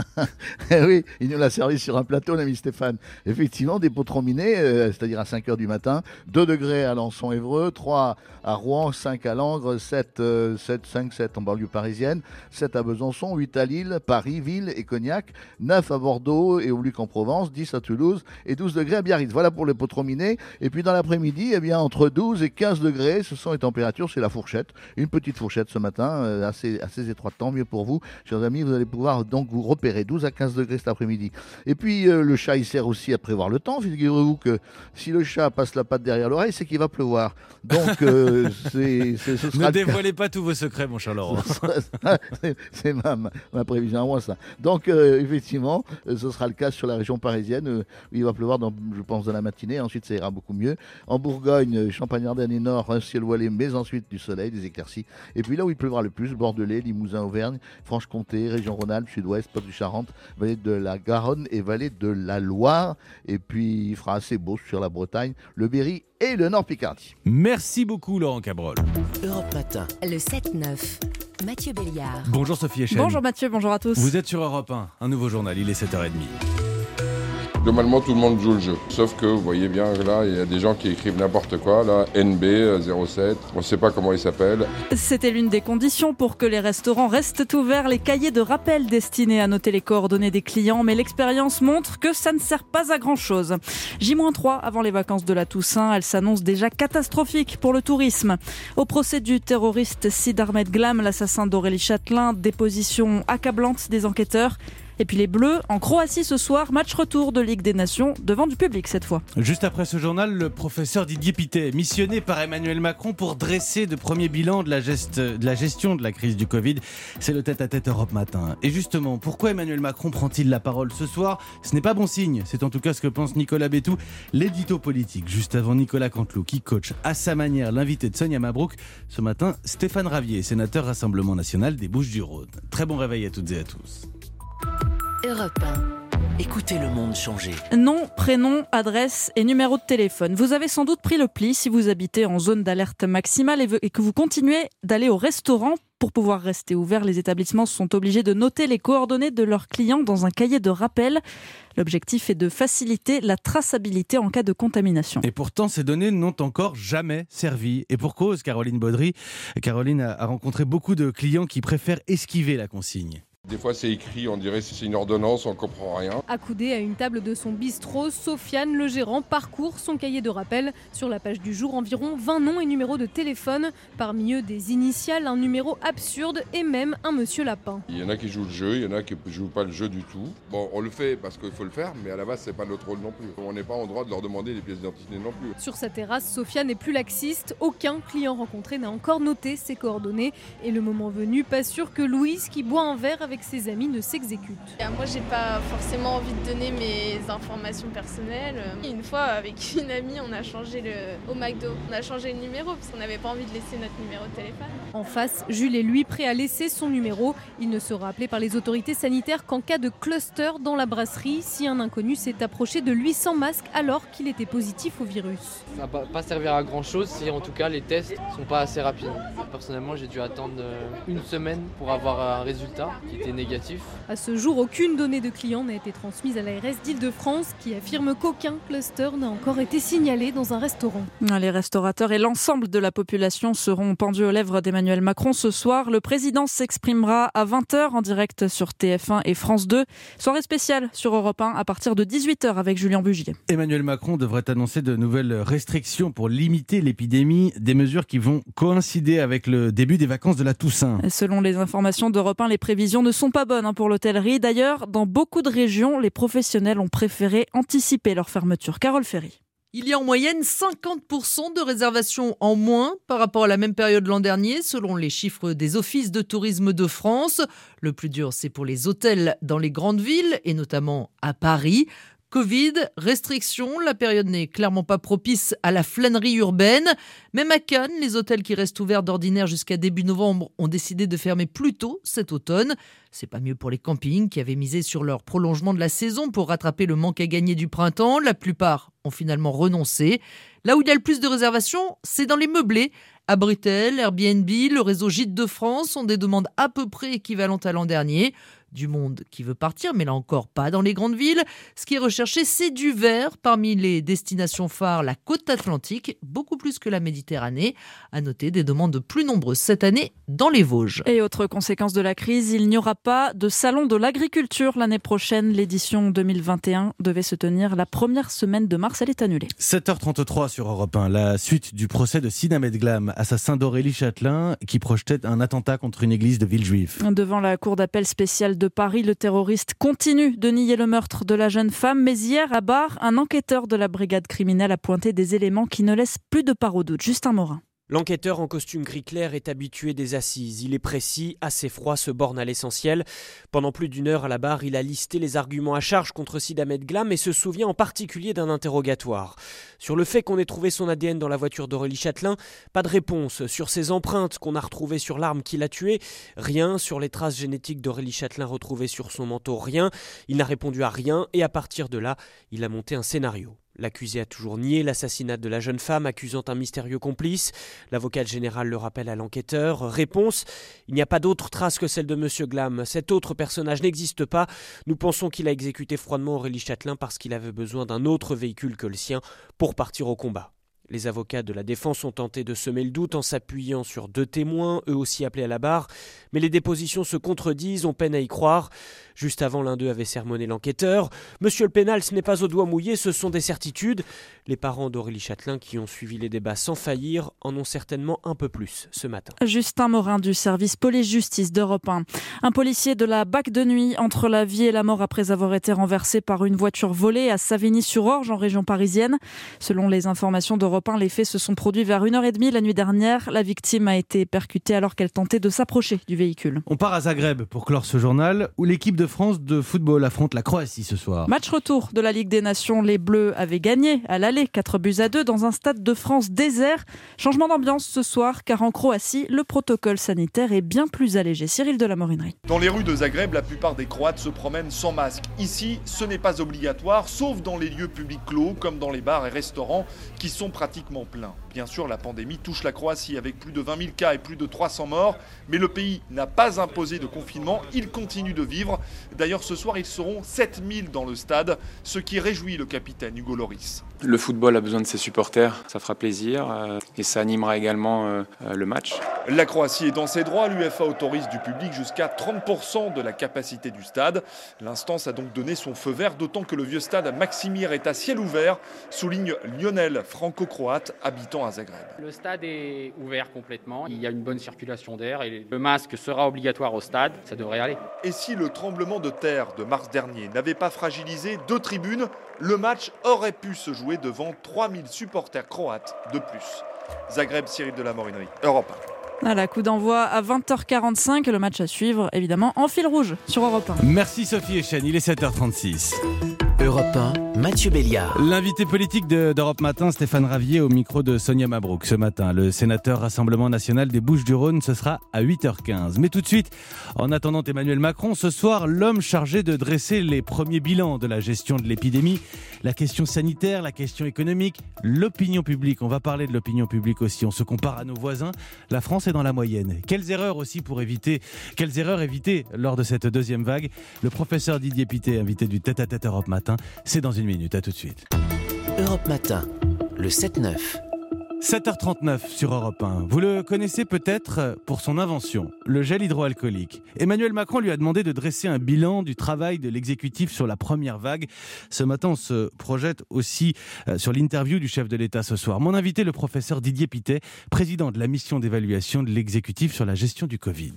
Oui, il nous l'a servi sur un plateau, l'ami Stéphane. Effectivement, des potrons minés, euh, c'est-à-dire à cinq heures du matin. deux degrés à Alençon-Évreux, trois à Rouen, cinq à Langres, sept, euh, sept, cinq, sept en banlieue parisienne, sept à Besançon, huit à Lille, Paris, Ville et Cognac, neuf à Bordeaux et au Luc-en-Provence, dix à Toulouse et douze degrés à Biarritz. Voilà pour les potrons minés. Et puis dans l'après-midi, eh bien, entre douze et quinze degrés, ce sont les températures, c'est la fourchette. Une petite fourchette ce matin, euh, assez, assez étroite, tant mieux pour vous. Chers amis, vous allez pouvoir donc vous repérer douze à quinze degrés cet après-midi. Et puis euh, le chat, il sert aussi à prévoir le temps. Figurez-vous que si le chat passe la patte derrière l'oreille, c'est qu'il va pleuvoir. Donc, euh, c'est, c'est, ce sera ne dévoilez pas tous vos secrets, mon cher Laurent. c'est c'est ma, ma prévision à moi, ça. Donc, euh, effectivement, ce sera le cas sur la région parisienne, euh, où il va pleuvoir, dans, je pense, dans la matinée. Ensuite, ça ira beaucoup mieux. En Bourgogne, Champagne-Ardenne et Nord, un ciel voilé, mais ensuite du soleil, des éclaircies. Et puis là où il pleuvra le plus, Bordelais, Limousin, Auvergne, Franche-Comté, région Rhône-Alpes, Sud-Ouest, Poitou-Charentes, vallée de la Garonne et vallée de la Loire. Et puis il fera assez beau sur la Bretagne, le Berry et le Nord-Picardie. Merci beaucoup Laurent Cabrol. Europe Matin. Le sept neuf. Mathieu Béliard. Bonjour Sophie Echen. Bonjour Mathieu, bonjour à tous. Vous êtes sur Europe un, un nouveau journal, il est sept heures trente. Globalement, tout le monde joue le jeu. Sauf que, vous voyez bien, là, il y a des gens qui écrivent n'importe quoi. Là, N B zéro sept, on ne sait pas comment il s'appelle. C'était l'une des conditions pour que les restaurants restent ouverts, les cahiers de rappel destinés à noter les coordonnées des clients. Mais l'expérience montre que ça ne sert pas à grand-chose. J trois avant les vacances de la Toussaint, elle s'annonce déjà catastrophique pour le tourisme. Au procès du terroriste Sid Ahmed Glam, l'assassin d'Aurélie Châtelain, déposition accablante des enquêteurs. Et puis les Bleus en Croatie ce soir, match retour de Ligue des Nations devant du public cette fois. Juste après ce journal, le professeur Didier Pittet, missionné par Emmanuel Macron pour dresser de premiers bilans de la, geste, de la gestion de la crise du Covid. C'est le tête-à-tête Europe Matin. Et justement, pourquoi Emmanuel Macron prend-il la parole ce soir? Ce n'est pas bon signe. C'est en tout cas ce que pense Nicolas Bétou, l'édito politique. Juste avant Nicolas Canteloup, qui coach à sa manière l'invité de Sonia Mabrouk. Ce matin, Stéphane Ravier, sénateur Rassemblement National des Bouches-du-Rhône. Très bon réveil à toutes et à tous. Europe un. Écoutez le monde changer. Nom, prénom, adresse et numéro de téléphone. Vous avez sans doute pris le pli si vous habitez en zone d'alerte maximale et que vous continuez d'aller au restaurant. Pour pouvoir rester ouvert, les établissements sont obligés de noter les coordonnées de leurs clients dans un cahier de rappel. L'objectif est de faciliter la traçabilité en cas de contamination. Et pourtant, ces données n'ont encore jamais servi. Et pour cause, Caroline Baudry. Caroline a rencontré beaucoup de clients qui préfèrent esquiver la consigne. Des fois, c'est écrit, on dirait que c'est une ordonnance, on ne comprend rien. Accoudée à une table de son bistrot, Sofiane, le gérant, parcourt son cahier de rappel. Sur la page du jour, environ vingt noms et numéros de téléphone. Parmi eux, des initiales, un numéro absurde et même un monsieur lapin. Il y en a qui jouent le jeu, il y en a qui ne jouent pas le jeu du tout. Bon, on le fait parce qu'il faut le faire, mais à la base, c'est pas notre rôle non plus. On n'est pas en droit de leur demander les pièces d'identité non plus. Sur sa terrasse, Sofiane n'est plus laxiste. Aucun client rencontré n'a encore noté ses coordonnées. Et le moment venu, pas sûr que Louise, qui boit un verre avec ses amis, ne s'exécute. Moi, j'ai pas forcément envie de donner mes informations personnelles. Une fois, avec une amie, on a changé le au McDo. On a changé le numéro parce qu'on n'avait pas envie de laisser notre numéro de téléphone. En face, Jules est lui prêt à laisser son numéro. Il ne sera appelé par les autorités sanitaires qu'en cas de cluster dans la brasserie, si un inconnu s'est approché de lui sans masque alors qu'il était positif au virus. Ça va pas servir à grand chose si en tout cas les tests sont pas assez rapides. Personnellement, j'ai dû attendre une semaine pour avoir un résultat qui été négatif. À ce jour, aucune donnée de client n'a été transmise à l'A R S d'Île-de-France qui affirme qu'aucun cluster n'a encore été signalé dans un restaurant. Les restaurateurs et l'ensemble de la population seront pendus aux lèvres d'Emmanuel Macron ce soir. Le président s'exprimera à vingt heures en direct sur T F un et France deux. Soirée spéciale sur Europe un à partir de dix-huit heures avec Julien Bugier. Emmanuel Macron devrait annoncer de nouvelles restrictions pour limiter l'épidémie, des mesures qui vont coïncider avec le début des vacances de la Toussaint. Selon les informations d'Europe un, les prévisions ne sont pas bonnes pour l'hôtellerie. D'ailleurs, dans beaucoup de régions, les professionnels ont préféré anticiper leur fermeture. Carole Ferry. Il y a en moyenne cinquante pour cent de réservations en moins par rapport à la même période l'an dernier, selon les chiffres des offices de tourisme de France. Le plus dur, c'est pour les hôtels dans les grandes villes, et notamment à Paris. Covid, restrictions, la période n'est clairement pas propice à la flânerie urbaine. Même à Cannes, les hôtels qui restent ouverts d'ordinaire jusqu'à début novembre ont décidé de fermer plus tôt cet automne. C'est pas mieux pour les campings qui avaient misé sur leur prolongement de la saison pour rattraper le manque à gagner du printemps. La plupart ont finalement renoncé. Là où il y a le plus de réservations, c'est dans les meublés. À Britel, Airbnb, le réseau Gîtes de France ont des demandes à peu près équivalentes à l'an dernier. Du monde qui veut partir, mais là encore pas dans les grandes villes. Ce qui est recherché, c'est du vert. Parmi les destinations phares, la côte atlantique, beaucoup plus que la Méditerranée. À noter des demandes plus nombreuses cette année dans les Vosges. Et autre conséquence de la crise, il n'y aura pas de salon de l'agriculture l'année prochaine. L'édition deux mille vingt et un devait se tenir la première semaine de mars. Elle est annulée. sept heures trente-trois sur Europe un. La suite du procès de Sid Ahmed Glam, assassin d'Aurélie Châtelain, qui projetait un attentat contre une église de Villejuif. Devant la cour d'appel spéciale de Paris, le terroriste continue de nier le meurtre de la jeune femme. Mais hier, à Bar, un enquêteur de la brigade criminelle a pointé des éléments qui ne laissent plus de part au doute. Justin Morin. L'enquêteur en costume gris clair est habitué des assises. Il est précis, assez froid, se borne à l'essentiel. Pendant plus d'une heure à la barre, il a listé les arguments à charge contre Sid Ahmed Glam et se souvient en particulier d'un interrogatoire. Sur le fait qu'on ait trouvé son A D N dans la voiture d'Aurélie Châtelain, pas de réponse. Sur ses empreintes qu'on a retrouvées sur l'arme qui l'a tué, rien. Sur les traces génétiques d'Aurélie Châtelain retrouvées sur son manteau, rien. Il n'a répondu à rien et à partir de là, il a monté un scénario. L'accusé a toujours nié l'assassinat de la jeune femme, accusant un mystérieux complice. L'avocat général le rappelle à l'enquêteur. Réponse : il n'y a pas d'autre trace que celle de Monsieur Glam. Cet autre personnage n'existe pas. Nous pensons qu'il a exécuté froidement Aurélie Châtelain parce qu'il avait besoin d'un autre véhicule que le sien pour partir au combat. Les avocats de la défense ont tenté de semer le doute en s'appuyant sur deux témoins, eux aussi appelés à la barre. Mais les dépositions se contredisent, on peine à y croire. Juste avant, l'un d'eux avait sermonné l'enquêteur. « Monsieur le pénal, ce n'est pas au doigt mouillé, ce sont des certitudes. » Les parents d'Aurélie Châtelain, qui ont suivi les débats sans faillir, en ont certainement un peu plus ce matin. Justin Morin du service police-justice d'Europe un. Un policier de la B A C de nuit entre la vie et la mort après avoir été renversé par une voiture volée à Savigny-sur-Orge en région parisienne. Selon les informations d'Europe un, les faits se sont produits vers une heure trente la nuit dernière. La victime a été percutée alors qu'elle tentait de s'approcher du véhicule. On part à Zagreb pour clore ce journal où l'équipe de France de football affronte la Croatie ce soir. Match retour de la Ligue des Nations. Les Bleus avaient gagné à l'aller quatre buts à deux dans un stade de France désert. Changement d'ambiance ce soir car en Croatie, le protocole sanitaire est bien plus allégé. Cyril de la Morinerie. Dans les rues de Zagreb, la plupart des Croates se promènent sans masque. Ici, ce n'est pas obligatoire, sauf dans les lieux publics clos comme dans les bars et restaurants qui sont pratiquement pleins. Bien sûr, la pandémie touche la Croatie avec plus de vingt mille cas et plus de trois cents morts, mais le pays n'a pas imposé de confinement, il continue de vivre. D'ailleurs, ce soir, ils seront sept mille dans le stade, ce qui réjouit le capitaine Hugo Lloris. Le football a besoin de ses supporters, ça fera plaisir euh, et ça animera également euh, le match. La Croatie est dans ses droits, l'UEFA autorise du public jusqu'à trente pour cent de la capacité du stade. L'instance a donc donné son feu vert, d'autant que le vieux stade Maksimir est à ciel ouvert, souligne Lionel, franco-croate, habitant à Zagreb. Le stade est ouvert complètement, il y a une bonne circulation d'air et le masque sera obligatoire au stade, ça devrait aller. Et si le tremblement de terre de mars dernier n'avait pas fragilisé deux tribunes, le match aurait pu se jouer devant trois mille supporters croates de plus. Zagreb, Cyril de la Morinerie, Europe un. Voilà, coup d'envoi à vingt heures quarante-cinq, le match à suivre évidemment en fil rouge sur Europe un. Merci Sophie Echen, il est sept heures trente-six. Europe un, Mathieu Béliard. L'invité politique de, d'Europe Matin, Stéphane Ravier, au micro de Sonia Mabrouk. Ce matin, le sénateur Rassemblement National des Bouches-du-Rhône, ce sera à huit heures quinze. Mais tout de suite, en attendant Emmanuel Macron, ce soir, l'homme chargé de dresser les premiers bilans de la gestion de l'épidémie, la question sanitaire, la question économique, l'opinion publique. On va parler de l'opinion publique aussi. On se compare à nos voisins. La France est dans la moyenne. Quelles erreurs aussi pour éviter, quelles erreurs éviter lors de cette deuxième vague? Le professeur Didier Pittet, invité du Tête-à-Tête Europe Matin, c'est dans une minute. À tout de suite. Europe Matin, le sept neuf. sept heures trente-neuf sur Europe un. Vous le connaissez peut-être pour son invention, le gel hydroalcoolique. Emmanuel Macron lui a demandé de dresser un bilan du travail de l'exécutif sur la première vague. Ce matin, on se projette aussi sur l'interview du chef de l'État ce soir. Mon invité, le professeur Didier Pittet, président de la mission d'évaluation de l'exécutif sur la gestion du Covid.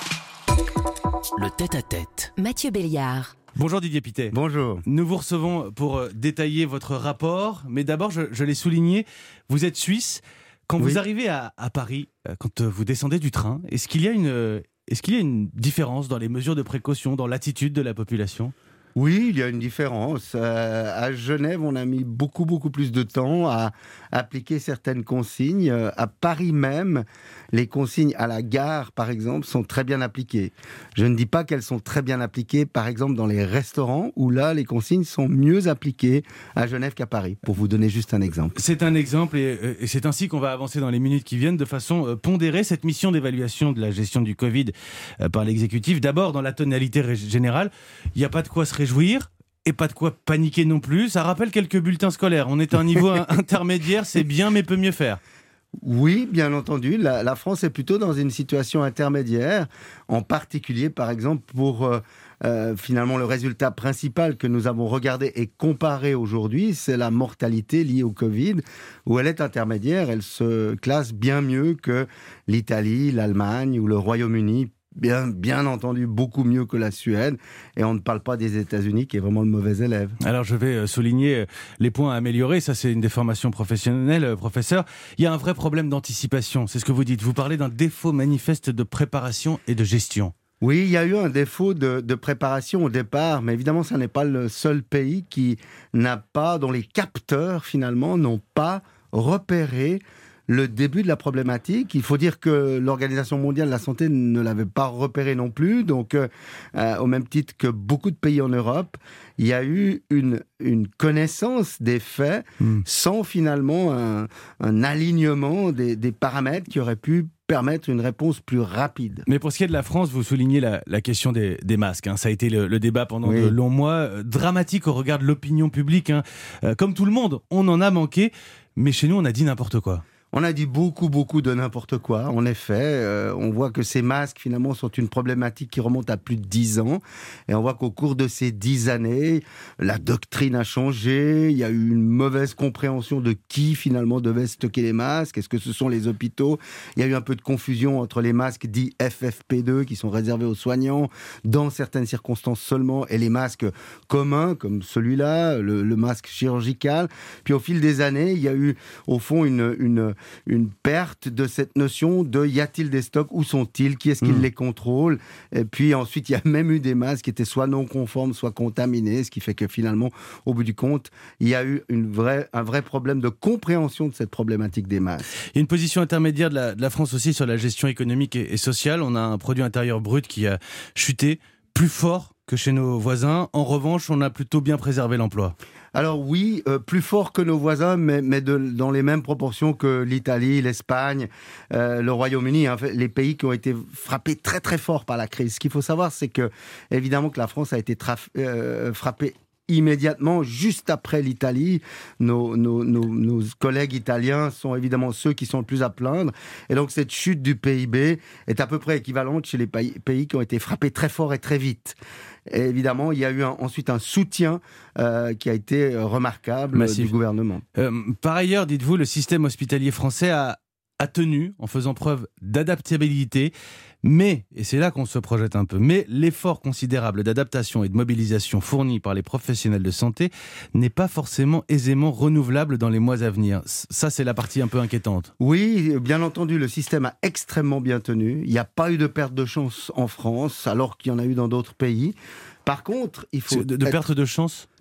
Le tête-à-tête. Mathieu Béliard. Bonjour Didier Pittet. Bonjour. Nous vous recevons pour détailler votre rapport, mais d'abord, je, je l'ai souligné, vous êtes suisse. Quand oui. vous arrivez à, à Paris, quand vous descendez du train, est-ce qu'il y a une, est-ce qu'il y a une différence dans les mesures de précaution, dans l'attitude de la population ? Oui, il y a une différence. Euh, à Genève, on a mis beaucoup, beaucoup plus de temps à appliquer certaines consignes. À Paris même, les consignes à la gare, par exemple, sont très bien appliquées. Je ne dis pas qu'elles sont très bien appliquées, par exemple, dans les restaurants, où là, les consignes sont mieux appliquées à Genève qu'à Paris, pour vous donner juste un exemple. C'est un exemple, et, et c'est ainsi qu'on va avancer dans les minutes qui viennent, de façon pondérée, cette mission d'évaluation de la gestion du Covid euh, par l'exécutif. D'abord, dans la tonalité ré- générale, il n'y a pas de quoi se réjouir. Et pas de quoi paniquer non plus. Ça rappelle quelques bulletins scolaires. On est à un niveau intermédiaire, c'est bien mais peut mieux faire. Oui, bien entendu. La, la France est plutôt dans une situation intermédiaire, en particulier, par exemple, pour euh, euh, finalement le résultat principal que nous avons regardé et comparé aujourd'hui, c'est la mortalité liée au Covid, où elle est intermédiaire. Elle se classe bien mieux que l'Italie, l'Allemagne ou le Royaume-Uni. Bien, bien entendu, beaucoup mieux que la Suède. Et on ne parle pas des États-Unis, qui est vraiment le mauvais élève. Alors, je vais souligner les points à améliorer. Ça, c'est une des formations professionnelles, professeur. Il y a un vrai problème d'anticipation. C'est ce que vous dites. Vous parlez d'un défaut manifeste de préparation et de gestion. Oui, il y a eu un défaut de, de préparation au départ. Mais évidemment, ça n'est pas le seul pays qui n'a pas, dont les capteurs, finalement, n'ont pas repéré le début de la problématique. Il faut dire que l'Organisation mondiale de la santé ne l'avait pas repéré non plus. Donc, euh, euh, au même titre que beaucoup de pays en Europe, il y a eu une, une connaissance des faits mmh. sans finalement un, un alignement des, des paramètres qui auraient pu permettre une réponse plus rapide. Mais pour ce qui est de la France, vous soulignez la, la question des, des masques. Hein. Ça a été le, le débat pendant oui. de longs mois. Euh, dramatique au regard de l'opinion publique. Hein. Euh, comme tout le monde, on en a manqué. Mais chez nous, on a dit n'importe quoi. On a dit beaucoup, beaucoup de n'importe quoi. En effet, euh, on voit que ces masques, finalement, sont une problématique qui remonte à plus de dix ans. Et on voit qu'au cours de ces dix années, la doctrine a changé. Il y a eu une mauvaise compréhension de qui, finalement, devait stocker les masques. Est-ce que ce sont les hôpitaux ? Il y a eu un peu de confusion entre les masques dits F F P deux, qui sont réservés aux soignants, dans certaines circonstances seulement, et les masques communs, comme celui-là, le, le masque chirurgical. Puis au fil des années, il y a eu, au fond, une... une une perte de cette notion de y a-t-il des stocks, où sont-ils, qui est-ce qui mmh. les contrôle, et puis ensuite il y a même eu des masques qui étaient soit non conformes, soit contaminés, ce qui fait que finalement, au bout du compte, il y a eu une vraie, un vrai problème de compréhension de cette problématique des masques. Il y a une position intermédiaire de la, de la France aussi sur la gestion économique et, et sociale. On a un produit intérieur brut qui a chuté plus fort que chez nos voisins. En revanche, on a plutôt bien préservé l'emploi. Alors oui, euh, plus fort que nos voisins, mais, mais de, dans les mêmes proportions que l'Italie, l'Espagne, euh, le Royaume-Uni, hein, les pays qui ont été frappés très très fort par la crise. Ce qu'il faut savoir, c'est que évidemment que la France a été traf- euh, frappée immédiatement, juste après l'Italie. Nos, nos, nos, nos collègues italiens sont évidemment ceux qui sont le plus à plaindre. Et donc cette chute du P I B est à peu près équivalente chez les pays, pays qui ont été frappés très fort et très vite. Et évidemment, il y a eu un, ensuite un soutien euh, qui a été remarquable Massif. du gouvernement. Euh, par ailleurs, dites-vous, le système hospitalier français a, a tenu en faisant preuve d'adaptabilité. Mais, et c'est là qu'on se projette un peu, mais l'effort considérable d'adaptation et de mobilisation fourni par les professionnels de santé n'est pas forcément aisément renouvelable dans les mois à venir. Ça, c'est la partie un peu inquiétante. Oui, bien entendu, le système a extrêmement bien tenu. Il n'y a pas eu de perte de chance en France, alors qu'il y en a eu dans d'autres pays. Par contre, il faut... De, de être... perte de chance ?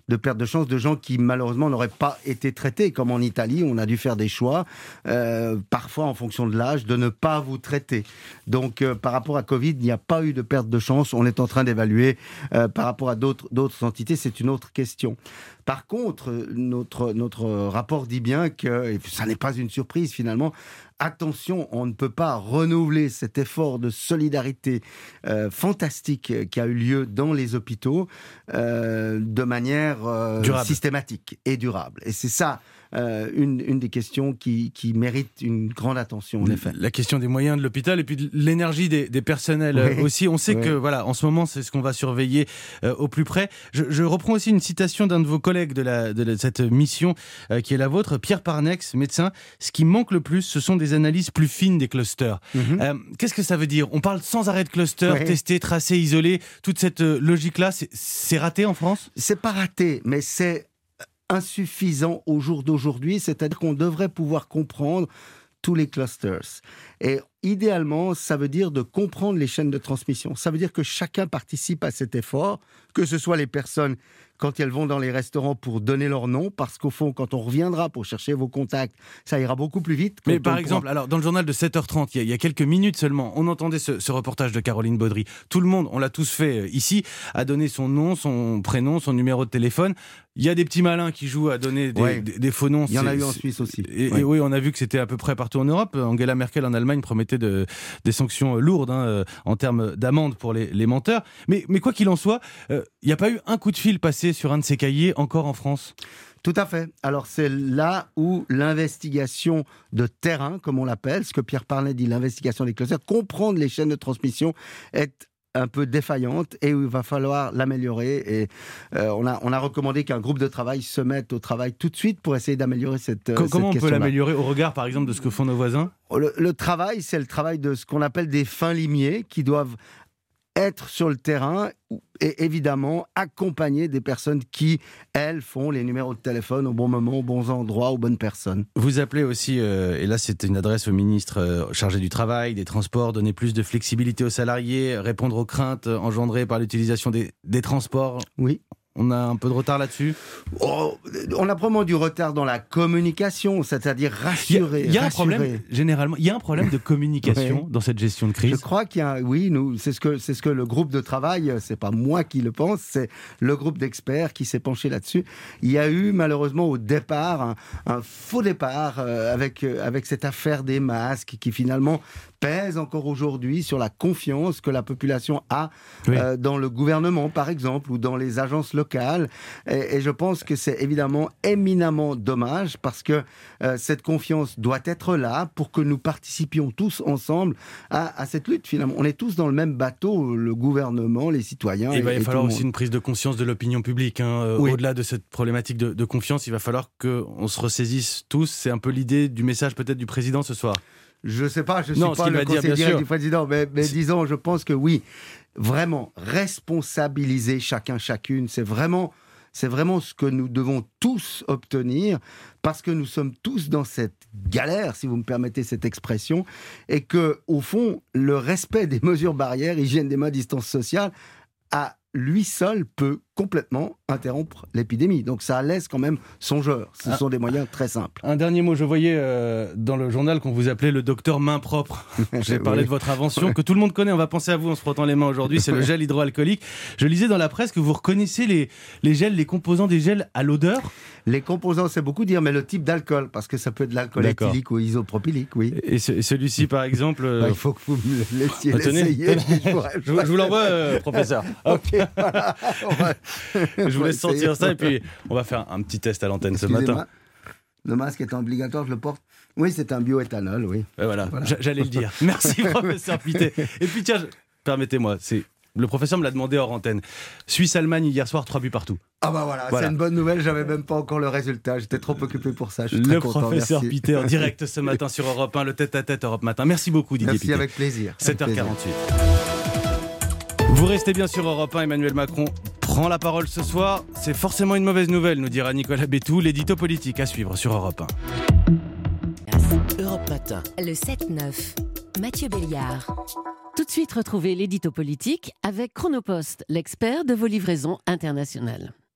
de perte de chance de gens qui malheureusement n'auraient pas été traités, comme en Italie, on a dû faire des choix, euh, parfois en fonction de l'âge, de ne pas vous traiter. Donc euh, par rapport à Covid, il n'y a pas eu de perte de chance, on est en train d'évaluer euh, par rapport à d'autres, d'autres entités, c'est une autre question. Par contre, notre, notre rapport dit bien que, et ça n'est pas une surprise finalement, attention, on ne peut pas renouveler cet effort de solidarité euh, fantastique qui a eu lieu dans les hôpitaux euh, de manière euh, systématique et durable. Et c'est ça euh, une, une des questions qui, qui mérite une grande attention, en effet. La question des moyens de l'hôpital et puis de l'énergie des, des personnels oui. aussi. On sait oui. que voilà, en ce moment, c'est ce qu'on va surveiller euh, au plus près. Je, je reprends aussi une citation d'un de vos collègues de, la, de, de cette mission euh, qui est la vôtre, Pierre Parnex, médecin. Ce qui manque le plus, ce sont des analyses plus fines des clusters. Mm-hmm. Euh, qu'est-ce que ça veut dire ? On parle sans arrêt de clusters, oui. testés, tracés, isolés. Toute cette euh, logique-là, c'est, c'est raté en France ? C'est pas raté, mais c'est insuffisant au jour d'aujourd'hui. C'est-à-dire qu'on devrait pouvoir comprendre tous les clusters. Et idéalement, ça veut dire de comprendre les chaînes de transmission. Ça veut dire que chacun participe à cet effort, que ce soit les personnes quand elles vont dans les restaurants pour donner leur nom, parce qu'au fond, quand on reviendra pour chercher vos contacts, ça ira beaucoup plus vite. Mais par exemple, pourra... alors dans le journal de sept heures trente, il y, il y a quelques minutes seulement, on entendait ce, ce reportage de Caroline Baudry. Tout le monde, on l'a tous fait ici, a donné son nom, son prénom, son numéro de téléphone. Il y a des petits malins qui jouent à donner des, ouais. des, des faux noms. Il y en a eu en Suisse aussi. Et, ouais. et oui, on a vu que c'était à peu près partout en Europe. Angela Merkel en Allemagne promettait de, des sanctions lourdes hein, en termes d'amende pour les, les menteurs. Mais, mais quoi qu'il en soit, il euh, n'y a pas eu un coup de fil passé sur un de ces cahiers encore en France ? Tout à fait. Alors c'est là où l'investigation de terrain, comme on l'appelle, ce que Pierre Parnet dit, l'investigation des clusters, comprendre les chaînes de transmission est un peu défaillante et où il va falloir l'améliorer. Et euh, on, a, on a recommandé qu'un groupe de travail se mette au travail tout de suite pour essayer d'améliorer cette, Comment cette question-là. Comment on peut l'améliorer au regard, par exemple, de ce que font nos voisins ? le, le travail, c'est le travail de ce qu'on appelle des fins limiers qui doivent être sur le terrain et évidemment accompagner des personnes qui, elles, font les numéros de téléphone au bon moment, aux bons endroits, aux bonnes personnes. Vous appelez aussi, euh, et là c'est une adresse au ministre euh, chargé du Travail, des Transports, donner plus de flexibilité aux salariés, répondre aux craintes engendrées par l'utilisation des, des transports. Oui. On a un peu de retard là-dessus ? Oh, on a probablement du retard dans la communication, c'est-à-dire rassurer. Il y a, il y a un rassurer. problème, généralement, il y a un problème de communication oui. dans cette gestion de crise. Je crois qu'il y a, oui, nous, c'est ce que c'est ce que le groupe de travail, c'est pas moi qui le pense, c'est le groupe d'experts qui s'est penché là-dessus. Il y a eu malheureusement au départ un, un faux départ euh, avec euh, avec cette affaire des masques qui finalement pèse encore aujourd'hui sur la confiance que la population a oui. euh, dans le gouvernement, par exemple, ou dans les agences locales. Et, et je pense que c'est évidemment éminemment dommage parce que euh, cette confiance doit être là pour que nous participions tous ensemble à, à cette lutte, finalement. On est tous dans le même bateau, le gouvernement, les citoyens. Et il va y et falloir aussi une prise de conscience de l'opinion publique. Hein. Oui. Au-delà de cette problématique de, de confiance, il va falloir qu'on se ressaisisse tous. C'est un peu l'idée du message peut-être du président ce soir. Je ne sais pas, je ne suis pas le conseiller direct du président, mais, mais disons, je pense que oui, vraiment, responsabiliser chacun, chacune, c'est vraiment, c'est vraiment ce que nous devons tous obtenir, parce que nous sommes tous dans cette galère, si vous me permettez cette expression, et que, au fond, le respect des mesures barrières, hygiène des mains, distance sociale, à lui seul peut complètement interrompre l'épidémie. Donc ça laisse quand même songeur. Ce ah, sont des moyens très simples. Un dernier mot, je voyais euh, dans le journal qu'on vous appelait le docteur main propre. J'ai parlé oui. de votre invention que tout le monde connaît. On va penser à vous en se frottant les mains aujourd'hui. C'est le gel hydroalcoolique. Je lisais dans la presse que vous reconnaissez les, les gels, les composants des gels à l'odeur. Les composants, c'est beaucoup dire, mais le type d'alcool, parce que ça peut être de l'alcool D'accord. éthylique ou isopropylique, oui. Et, ce, et celui-ci, par exemple... Euh... Il faut que vous me le laissiez ah, l'essayer. Je, je, je vous l'envoie, euh, professeur. Ok, voilà. Je vous laisse sentir ça et puis on va faire un petit test à l'antenne ce matin. Le masque est obligatoire, je le porte. Oui, c'est un bioéthanol, oui. Et voilà, voilà. J'allais le dire. Merci, professeur Pittet. Et puis tiens, je... permettez-moi, c'est... le professeur me l'a demandé hors antenne. Suisse-Allemagne hier soir, trois buts partout. Ah bah voilà, voilà. C'est une bonne nouvelle, j'avais même pas encore le résultat, j'étais trop occupé pour ça. Je suis le très content, professeur merci. Pittet en direct ce matin sur Europe un, le tête-à-tête Europe Matin. Merci beaucoup Didier Merci, Pittet. avec plaisir. sept heures quarante-huit. Vous restez bien sur Europe un, Emmanuel Macron prend la parole ce soir. C'est forcément une mauvaise nouvelle, nous dira Nicolas Bétou. L'édito politique à suivre sur Europe un. Europe Matin. Le sept neuf. Mathieu Béliard. Tout de suite, retrouvez l'édito politique avec Chronopost, l'expert de vos livraisons internationales.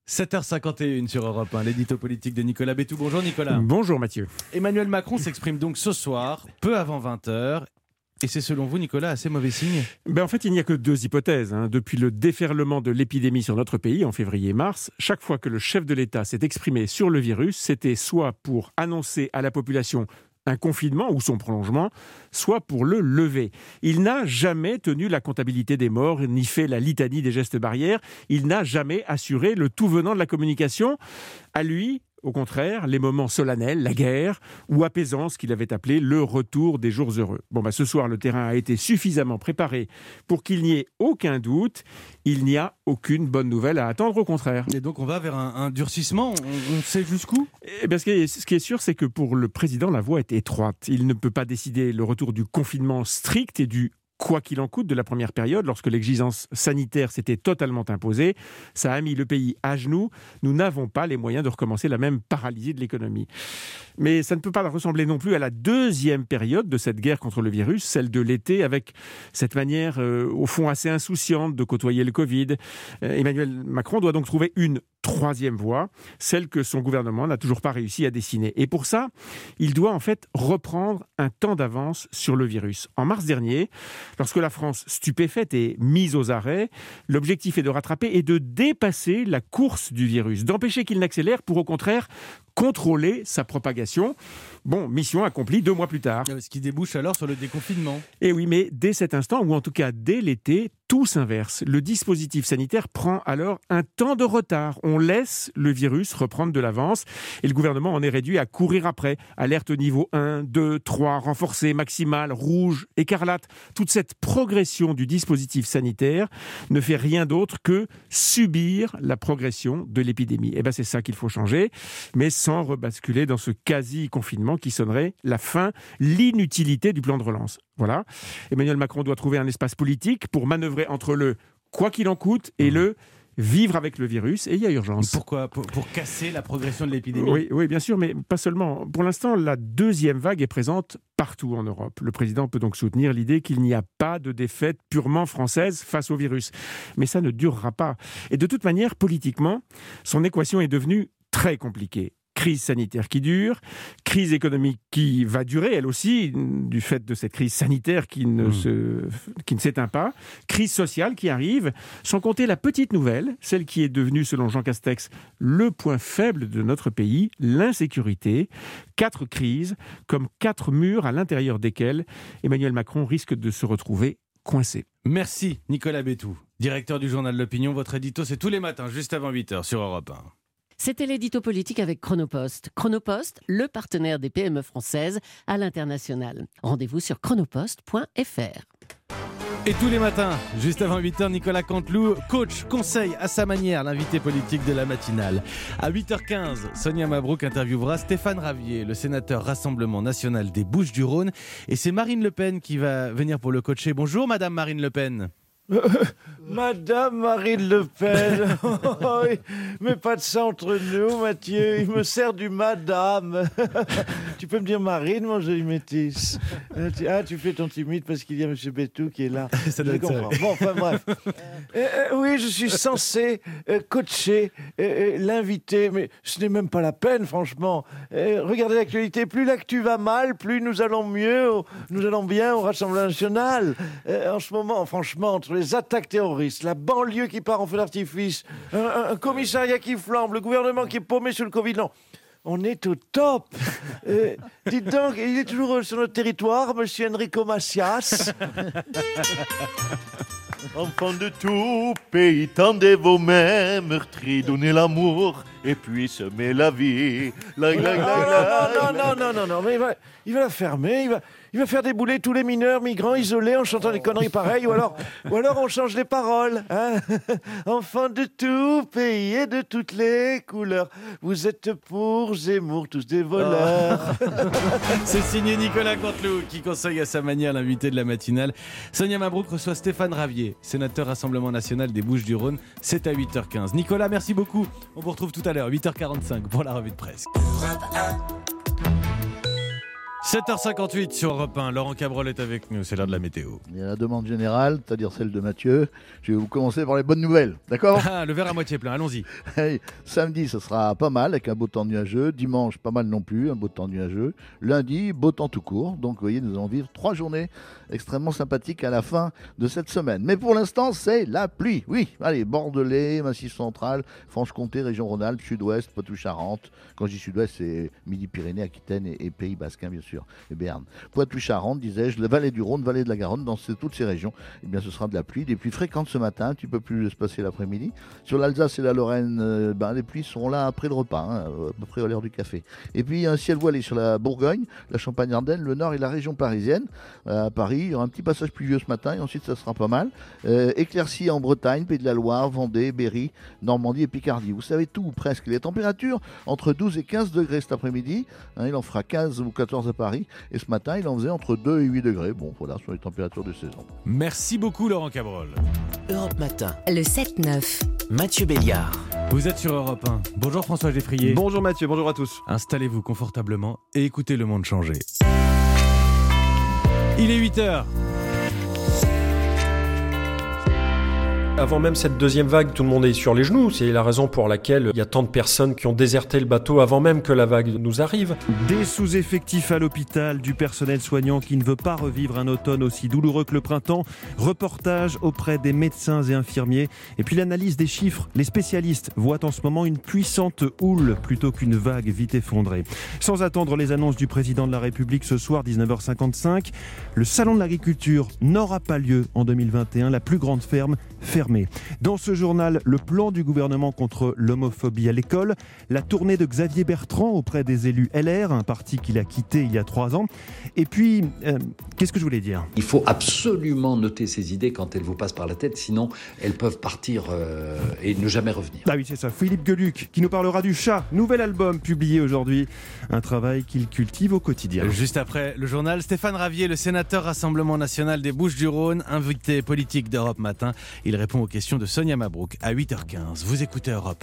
sept heures cinquante et une sur Europe un, l'édito politique de Nicolas Bétou. Bonjour Nicolas. Bonjour Mathieu. Emmanuel Macron s'exprime donc ce soir, peu avant vingt heures. Et c'est selon vous, Nicolas, assez mauvais signe ? Ben en fait, il n'y a que deux hypothèses. Hein. Depuis le déferlement de l'épidémie sur notre pays en février et mars, chaque fois que le chef de l'État s'est exprimé sur le virus, c'était soit pour annoncer à la population un confinement ou son prolongement, soit pour le lever. Il n'a jamais tenu la comptabilité des morts, ni fait la litanie des gestes barrières. Il n'a jamais assuré le tout venant de la communication. À lui, au contraire, les moments solennels, la guerre, ou apaisant, ce qu'il avait appelé le retour des jours heureux. Bon, bah, ce soir, le terrain a été suffisamment préparé pour qu'il n'y ait aucun doute. Il n'y a aucune bonne nouvelle à attendre, au contraire. Et donc, on va vers un, un durcissement. On, on sait jusqu'où ? Eh bien, ce qui est, ce qui est sûr, c'est que pour le président, la voie est étroite. Il ne peut pas décider le retour du confinement strict et du quoi qu'il en coûte de la première période, lorsque l'exigence sanitaire s'était totalement imposée. Ça a mis le pays à genoux. Nous n'avons pas les moyens de recommencer la même paralysie de l'économie. Mais ça ne peut pas ressembler non plus à la deuxième période de cette guerre contre le virus, celle de l'été, avec cette manière, euh, au fond, assez insouciante de côtoyer le Covid. Euh, Emmanuel Macron doit donc trouver une troisième voie, celle que son gouvernement n'a toujours pas réussi à dessiner. Et pour ça, il doit en fait reprendre un temps d'avance sur le virus. En mars dernier, lorsque la France, stupéfaite, est mise aux arrêts, l'objectif est de rattraper et de dépasser la course du virus, d'empêcher qu'il n'accélère pour au contraire contrôler sa propagation. Bon, mission accomplie deux mois plus tard. Ce qui débouche alors sur le déconfinement. Et oui, mais dès cet instant, ou en tout cas dès l'été, tout s'inverse. Le dispositif sanitaire prend alors un temps de retard. On laisse le virus reprendre de l'avance et le gouvernement en est réduit à courir après. Alerte niveau un, deux, trois, renforcée, maximale, rouge, écarlate. Toute cette progression du dispositif sanitaire ne fait rien d'autre que subir la progression de l'épidémie. Et bien c'est ça qu'il faut changer, mais sans rebasculer dans ce quasi-confinement qui sonnerait la fin, l'inutilité du plan de relance. Voilà. Emmanuel Macron doit trouver un espace politique pour manœuvrer entre le « quoi qu'il en coûte » et le « vivre avec le virus », et il y a urgence. Pourquoi ? pour, pour casser la progression de l'épidémie ? Oui, oui, bien sûr, mais pas seulement. Pour l'instant, la deuxième vague est présente partout en Europe. Le président peut donc soutenir l'idée qu'il n'y a pas de défaite purement française face au virus. Mais ça ne durera pas. Et de toute manière, politiquement, son équation est devenue très compliquée. Crise sanitaire qui dure, crise économique qui va durer, elle aussi, du fait de cette crise sanitaire qui ne, mmh. se, qui ne s'éteint pas, crise sociale qui arrive, sans compter la petite nouvelle, celle qui est devenue, selon Jean Castex, le point faible de notre pays, l'insécurité. Quatre crises, comme quatre murs à l'intérieur desquels Emmanuel Macron risque de se retrouver coincé. Merci Nicolas Bétou, directeur du journal L'Opinion. Votre édito, c'est tous les matins, juste avant huit heures sur Europe un. C'était l'édito politique avec Chronopost. Chronopost, le partenaire des P M E françaises à l'international. Rendez-vous sur chronopost point f r. Et tous les matins, juste avant huit heures, Nicolas Canteloup, coach, conseille à sa manière l'invité politique de la matinale. À huit heures quinze, Sonia Mabrouk interviewera Stéphane Ravier, le sénateur Rassemblement National des Bouches-du-Rhône. Et c'est Marine Le Pen qui va venir pour le coacher. Bonjour Madame Marine Le Pen. Euh, Madame Marine Le Pen, oh, mais pas de ça entre nous, Mathieu. Il me sert du madame. Tu peux me dire Marine, moi je métisse. Ah, tu fais ton timide parce qu'il y a M. Bétou qui est là. Ça doit je être comprends. ça. Bon, enfin bref. Euh, euh, oui, je suis censé euh, coacher, euh, euh, l'inviter, mais ce n'est même pas la peine, franchement. Euh, regardez l'actualité. Plus l'actu va mal, plus nous allons mieux, nous allons bien au Rassemblement National. Euh, en ce moment, franchement, entre les les attaques terroristes, la banlieue qui part en feu d'artifice, un, un, un commissariat qui flambe, le gouvernement qui est paumé sur le Covid. Non, on est au top. Euh, dites donc, il est toujours sur notre territoire, monsieur Enrico Macias. Enfants de tout pays, tendez vos mains, meurtris, donnez l'amour, et puis semez la vie. La, la, la, la, non, non, non, non, non, non, mais il va, il va la fermer, il va... Il va faire débouler tous les mineurs migrants isolés en chantant des conneries pareilles, ou alors, ou alors on change les paroles. Hein. Enfants de tout pays et de toutes les couleurs, vous êtes pour Zemmour, tous des voleurs. Oh. C'est signé Nicolas Canteloup qui conseille à sa manière l'invité de la matinale. Sonia Mabrouk reçoit Stéphane Ravier, sénateur Rassemblement National des Bouches-du-Rhône. C'est à huit heures quinze. Nicolas, merci beaucoup. On vous retrouve tout à l'heure, huit heures quarante-cinq, pour la revue de presse. sept heures cinquante-huit sur Europe un. Laurent Cabrol est avec nous, c'est l'heure de la météo. Il y a la demande générale, c'est-à-dire celle de Mathieu. Je vais vous commencer par les bonnes nouvelles, d'accord? Ah, le verre à moitié plein, allons-y. Hey, samedi, ce sera pas mal avec un beau temps nuageux. Dimanche, pas mal non plus, un beau temps nuageux. Lundi, beau temps tout court. Donc, vous voyez, nous allons vivre trois journées extrêmement sympathiques à la fin de cette semaine. Mais pour l'instant, c'est la pluie. Oui, allez, Bordelais, Massif central, Franche-Comté, région Rhône-Alpes, Sud-Ouest, Poitou-Charentes. Quand je dis Sud-Ouest, c'est Midi-Pyrénées, Aquitaine et, et Pays Basque, hein, bien sûr, et Béarn. Poitou-Charentes, disais-je, la vallée du Rhône, vallée de la Garonne, dans ces, toutes ces régions, eh bien, ce sera de la pluie. Des pluies fréquentes ce matin, un petit peu plus espacées l'après-midi. Sur l'Alsace et la Lorraine, euh, ben, les pluies seront là après le repas, hein, à peu près à l'heure du café. Et puis, un ciel voilé sur la Bourgogne, la Champagne-Ardenne, le Nord et la région parisienne. Euh, à Paris, il y aura un petit passage pluvieux ce matin et ensuite, ça sera pas mal. Euh, éclairci en Bretagne, Pays de la Loire, Vendée, Berry, Normandie et Picardie. Vous savez tout, ou presque. Les températures entre douze et quinze degrés cet après-midi. Hein, il en fera quinze ou quatorze à Paris. Et ce matin, il en faisait entre deux et huit degrés. Bon, voilà, ce sont les températures de saison. Merci beaucoup, Laurent Cabrol. Europe Matin. Le sept neuf. Mathieu Béliard. Vous êtes sur Europe un. Bonjour François Geffrier. Bonjour Mathieu, bonjour à tous. Installez-vous confortablement et écoutez le monde changer. Il est huit heures. Avant même cette deuxième vague, tout le monde est sur les genoux. C'est la raison pour laquelle il y a tant de personnes qui ont déserté le bateau avant même que la vague nous arrive. Des sous-effectifs à l'hôpital, du personnel soignant qui ne veut pas revivre un automne aussi douloureux que le printemps. Reportage auprès des médecins et infirmiers. Et puis l'analyse des chiffres. Les spécialistes voient en ce moment une puissante houle plutôt qu'une vague vite effondrée. Sans attendre les annonces du président de la République ce soir, dix-neuf heures cinquante-cinq, le salon de l'agriculture n'aura pas lieu en deux mille vingt et un. La plus grande ferme fermée. Dans ce journal, le plan du gouvernement contre l'homophobie à l'école, la tournée de Xavier Bertrand auprès des élus L R, un parti qu'il a quitté il y a trois ans. Et puis, euh, qu'est-ce que je voulais dire ? Il faut absolument noter ces idées quand elles vous passent par la tête, sinon elles peuvent partir euh, et ne jamais revenir. Ah oui, c'est ça. Philippe Geluc, qui nous parlera du chat. Nouvel album publié aujourd'hui. Un travail qu'il cultive au quotidien. Juste après le journal, Stéphane Ravier, le sénateur Rassemblement National des Bouches-du-Rhône, invité politique d'Europe Matin. Il répond aux questions de Sonia Mabrouk à huit heures quinze. Vous écoutez Europe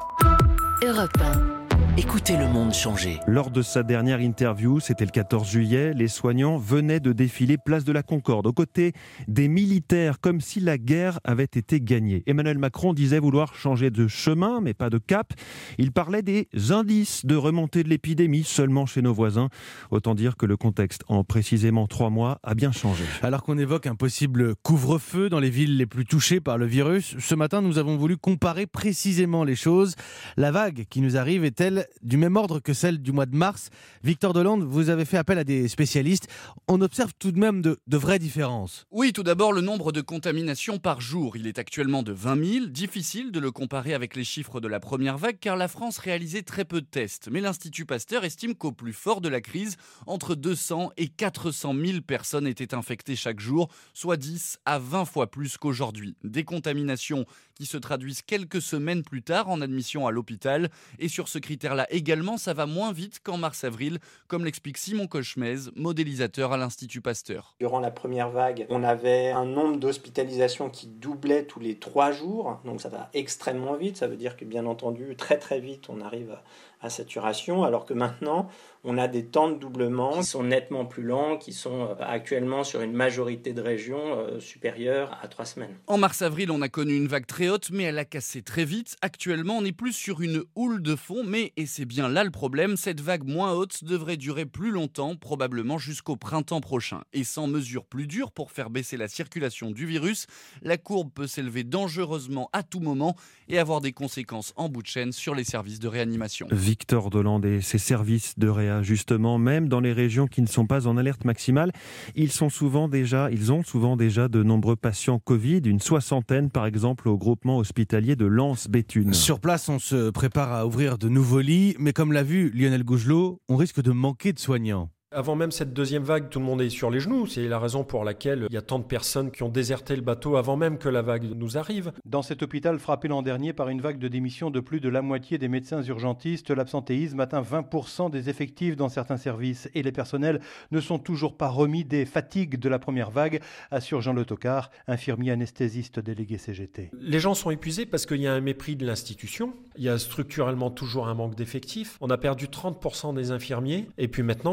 un. Europe un. Écoutez le monde changer. Lors de sa dernière interview, c'était le quatorze juillet, les soignants venaient de défiler place de la Concorde, aux côtés des militaires, comme si la guerre avait été gagnée. Emmanuel Macron disait vouloir changer de chemin, mais pas de cap. Il parlait des indices de remontée de l'épidémie seulement chez nos voisins. Autant dire que le contexte, en précisément trois mois, a bien changé. Alors qu'on évoque un possible couvre-feu dans les villes les plus touchées par le virus, ce matin, nous avons voulu comparer précisément les choses. La vague qui nous arrive est-elle du même ordre que celle du mois de mars? Victor Delande, vous avez fait appel à des spécialistes. On observe tout de même de, de vraies différences. Oui, tout d'abord, le nombre de contaminations par jour. Il est actuellement de vingt mille. Difficile de le comparer avec les chiffres de la première vague car la France réalisait très peu de tests. Mais l'Institut Pasteur estime qu'au plus fort de la crise, entre deux cents et quatre cent mille personnes étaient infectées chaque jour, soit dix à vingt fois plus qu'aujourd'hui. Des contaminations qui se traduisent quelques semaines plus tard en admission à l'hôpital. Et sur ce critère-là également, ça va moins vite qu'en mars-avril, comme l'explique Simon Cochemez, modélisateur à l'Institut Pasteur. Durant la première vague, on avait un nombre d'hospitalisations qui doublait tous les trois jours, donc ça va extrêmement vite. Ça veut dire que bien entendu, très très vite, on arrive à à saturation, alors que maintenant, on a des temps de doublement qui sont nettement plus lents, qui sont actuellement sur une majorité de régions euh, supérieures à trois semaines. En mars-avril, on a connu une vague très haute, mais elle a cassé très vite. Actuellement, on est plus sur une houle de fond, mais, et c'est bien là le problème, cette vague moins haute devrait durer plus longtemps, probablement jusqu'au printemps prochain. Et sans mesures plus dures pour faire baisser la circulation du virus, la courbe peut s'élever dangereusement à tout moment et avoir des conséquences en bout de chaîne sur les services de réanimation. Victor Delande et ses services de réa, justement, même dans les régions qui ne sont pas en alerte maximale, ils sont souvent déjà, ils ont souvent déjà de nombreux patients Covid, une soixantaine par exemple au groupement hospitalier de Lens-Béthune. Sur place, on se prépare à ouvrir de nouveaux lits, mais comme l'a vu Lionel Gougelot, on risque de manquer de soignants. Avant même cette deuxième vague, tout le monde est sur les genoux. C'est la raison pour laquelle il y a tant de personnes qui ont déserté le bateau avant même que la vague nous arrive. Dans cet hôpital frappé l'an dernier par une vague de démission de plus de la moitié des médecins urgentistes, l'absentéisme atteint vingt pour cent des effectifs dans certains services et les personnels ne sont toujours pas remis des fatigues de la première vague, assure Jean Le Tocard, infirmier anesthésiste délégué C G T. Les gens sont épuisés parce qu'il y a un mépris de l'institution. Il y a structurellement toujours un manque d'effectifs. On a perdu trente pour cent des infirmiers et puis maintenant, eh ben, on se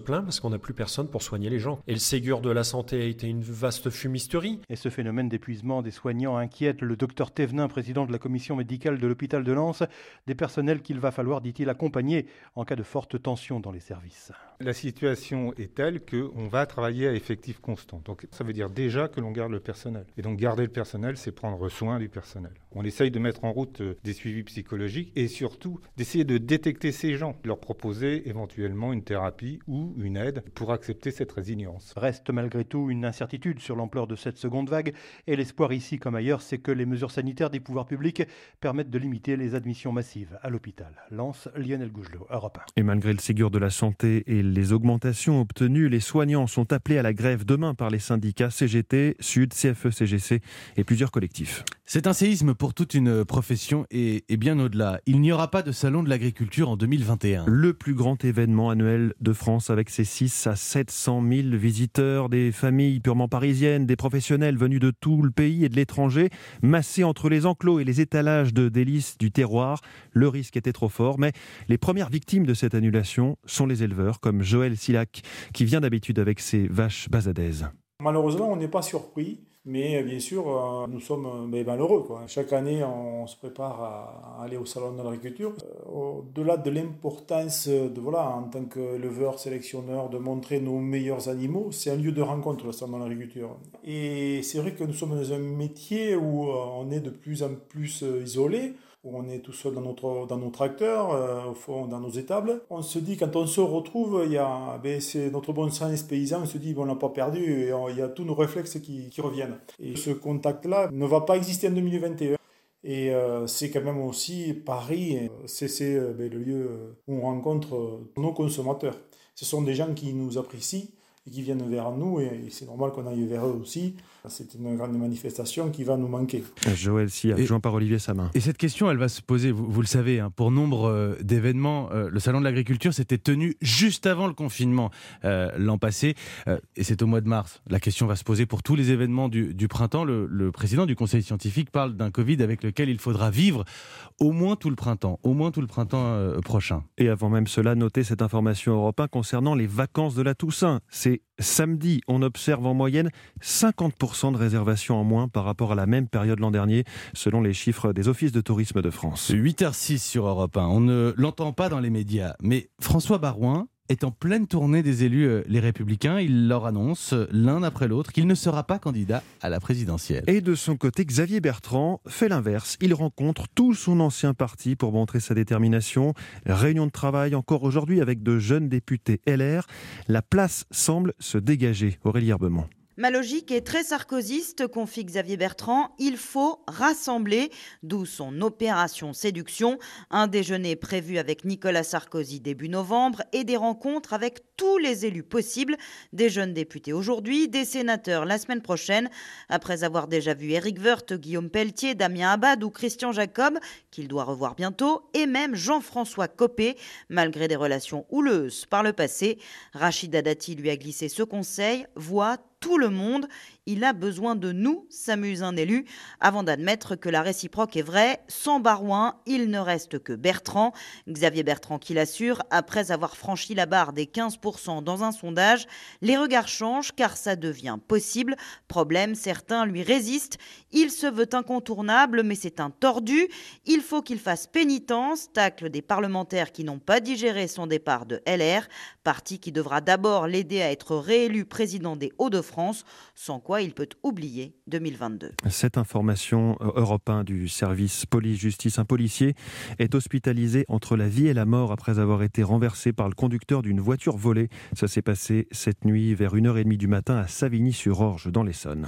plaint parce qu'on n'a plus personne pour soigner les gens. Et le Ségur de la santé a été une vaste fumisterie. Et ce phénomène d'épuisement des soignants inquiète le docteur Thévenin, président de la commission médicale de l'hôpital de Lens, des personnels qu'il va falloir, dit-il, accompagner en cas de forte tension dans les services. La situation est telle qu'on va travailler à effectif constant. Donc ça veut dire déjà que l'on garde le personnel. Et donc garder le personnel, c'est prendre soin du personnel. On essaye de mettre en route des suivis psychologiques et surtout d'essayer de détecter ces gens, leur proposer éventuellement une thérapie ou une aide pour accepter cette résilience. Reste malgré tout une incertitude sur l'ampleur de cette seconde vague et l'espoir ici comme ailleurs, c'est que les mesures sanitaires des pouvoirs publics permettent de limiter les admissions massives à l'hôpital. Lens, Lionel Gougelot, Europe un. Et malgré le Ségur de la santé et les augmentations obtenues, les soignants sont appelés à la grève demain par les syndicats C G T, Sud, C F E C G C et plusieurs collectifs. C'est un séisme pour toute une profession et, et bien au-delà. Il n'y aura pas de salon de l'agriculture en deux mille vingt et un. Le plus grand événement annuel de France avec ses six à sept cent mille visiteurs, des familles purement parisiennes, des professionnels venus de tout le pays et de l'étranger, massés entre les enclos et les étalages de délices du terroir. Le risque était trop fort, mais les premières victimes de cette annulation sont les éleveurs, comme Joël Silac, qui vient d'habitude avec ses vaches basadaises. Malheureusement, on n'est pas surpris. Mais bien sûr, euh, nous sommes mais malheureux, quoi. Chaque année, on se prépare à aller au salon de l'agriculture. Euh, au-delà de l'importance de, voilà, en tant qu'éleveur, sélectionneur, de montrer nos meilleurs animaux, c'est un lieu de rencontre, le salon de l'agriculture. Et c'est vrai que nous sommes dans un métier où euh, on est de plus en plus euh, isolé, où on est tout seul dans, notre, dans nos tracteurs, euh, au fond, dans nos étables. On se dit, quand on se retrouve, il y a, ben, c'est notre bon sens paysan, on se dit, ben, on n'a pas perdu, et on, il y a tous nos réflexes qui, qui reviennent. Et ce contact-là ne va pas exister en deux mille vingt et un. Et euh, c'est quand même aussi Paris, c'est, c'est euh, ben, le lieu où on rencontre euh, nos consommateurs. Ce sont des gens qui nous apprécient et qui viennent vers nous, et c'est normal qu'on aille vers eux aussi. C'est une grande manifestation qui va nous manquer. Joël Silac, joint par Olivier Samin. Et cette question, elle va se poser, vous, vous le savez, hein, pour nombre euh, d'événements. Euh, le Salon de l'Agriculture s'était tenu juste avant le confinement euh, l'an passé, euh, et c'est au mois de mars. La question va se poser pour tous les événements du, du printemps. Le, le président du Conseil scientifique parle d'un Covid avec lequel il faudra vivre au moins tout le printemps, au moins tout le printemps euh, prochain. Et avant même cela, notez cette information Europe un concernant les vacances de la Toussaint. C'est samedi, on observe en moyenne cinquante pour cent de réservations en moins par rapport à la même période l'an dernier, selon les chiffres des offices de tourisme de France. huit heures six sur Europe un. On ne l'entend pas dans les médias, mais François Baroin est en pleine tournée des élus euh, Les Républicains. Il leur annonce euh, l'un après l'autre qu'il ne sera pas candidat à la présidentielle. Et de son côté, Xavier Bertrand fait l'inverse. Il rencontre tout son ancien parti pour montrer sa détermination. Réunion de travail encore aujourd'hui avec de jeunes députés L R. La place semble se dégager. Aurélie Herbemont. Ma logique est très sarkozyste, confie Xavier Bertrand. Il faut rassembler, d'où son opération séduction. Un déjeuner prévu avec Nicolas Sarkozy début novembre et des rencontres avec tous les élus possibles. Des jeunes députés aujourd'hui, des sénateurs la semaine prochaine. Après avoir déjà vu Éric Woerth, Guillaume Pelletier, Damien Abad ou Christian Jacob, qu'il doit revoir bientôt, et même Jean-François Copé, malgré des relations houleuses par le passé. Rachida Dati lui a glissé ce conseil, voit tout le monde. Il a besoin de nous, s'amuse un élu, avant d'admettre que la réciproque est vraie. Sans Baroin, il ne reste que Bertrand. Xavier Bertrand qui l'assure, après avoir franchi la barre des quinze pour cent dans un sondage, les regards changent car ça devient possible. Problème, certains lui résistent. Il se veut incontournable, mais c'est un tordu. Il faut qu'il fasse pénitence, tacle des parlementaires qui n'ont pas digéré son départ de L R, parti qui devra d'abord l'aider à être réélu président des Hauts-de-France, sans quoi il peut oublier deux mille vingt-deux. Cette information Europe un du service police-justice, un policier est hospitalisé entre la vie et la mort après avoir été renversé par le conducteur d'une voiture volée. Ça s'est passé cette nuit vers une heure trente du matin à Savigny-sur-Orge dans l'Essonne.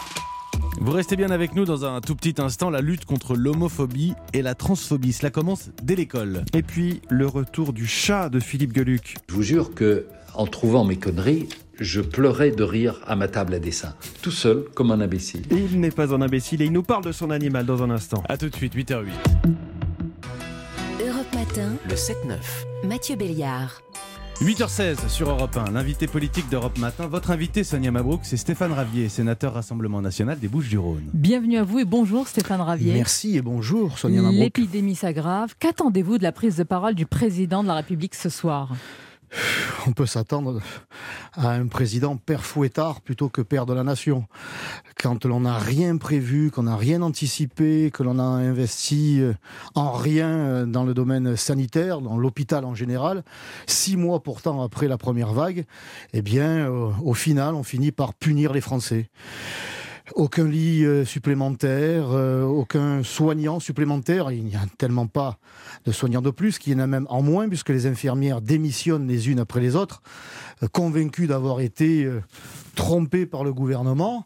Vous restez bien avec nous dans un tout petit instant. La lutte contre l'homophobie et la transphobie, cela commence dès l'école. Et puis le retour du chat de Philippe Gueluc. Je vous jure que en trouvant mes conneries, je pleurais de rire à ma table à dessin, tout seul comme un imbécile. Et il n'est pas un imbécile et il nous parle de son animal dans un instant. A tout de suite, huit heures huit. Europe Matin, le sept neuf. Mathieu Béliard. huit heures seize sur Europe un, l'invité politique d'Europe Matin. Votre invité, Sonia Mabrouk, c'est Stéphane Ravier, sénateur Rassemblement National des Bouches-du-Rhône. Bienvenue à vous et bonjour Stéphane Ravier. Merci et bonjour Sonia Mabrouk. L'épidémie s'aggrave. Qu'attendez-vous de la prise de parole du président de la République ce soir ? On peut s'attendre à un président père fouettard plutôt que père de la nation. Quand l'on n'a rien prévu, qu'on n'a rien anticipé, que l'on a investi en rien dans le domaine sanitaire, dans l'hôpital en général, six mois pourtant après la première vague, eh bien, au final, on finit par punir les Français. Aucun lit euh, supplémentaire, euh, aucun soignant supplémentaire. Il n'y a tellement pas de soignants de plus, qu'il y en a même en moins, puisque les infirmières démissionnent les unes après les autres, euh, convaincues d'avoir été euh, trompées par le gouvernement.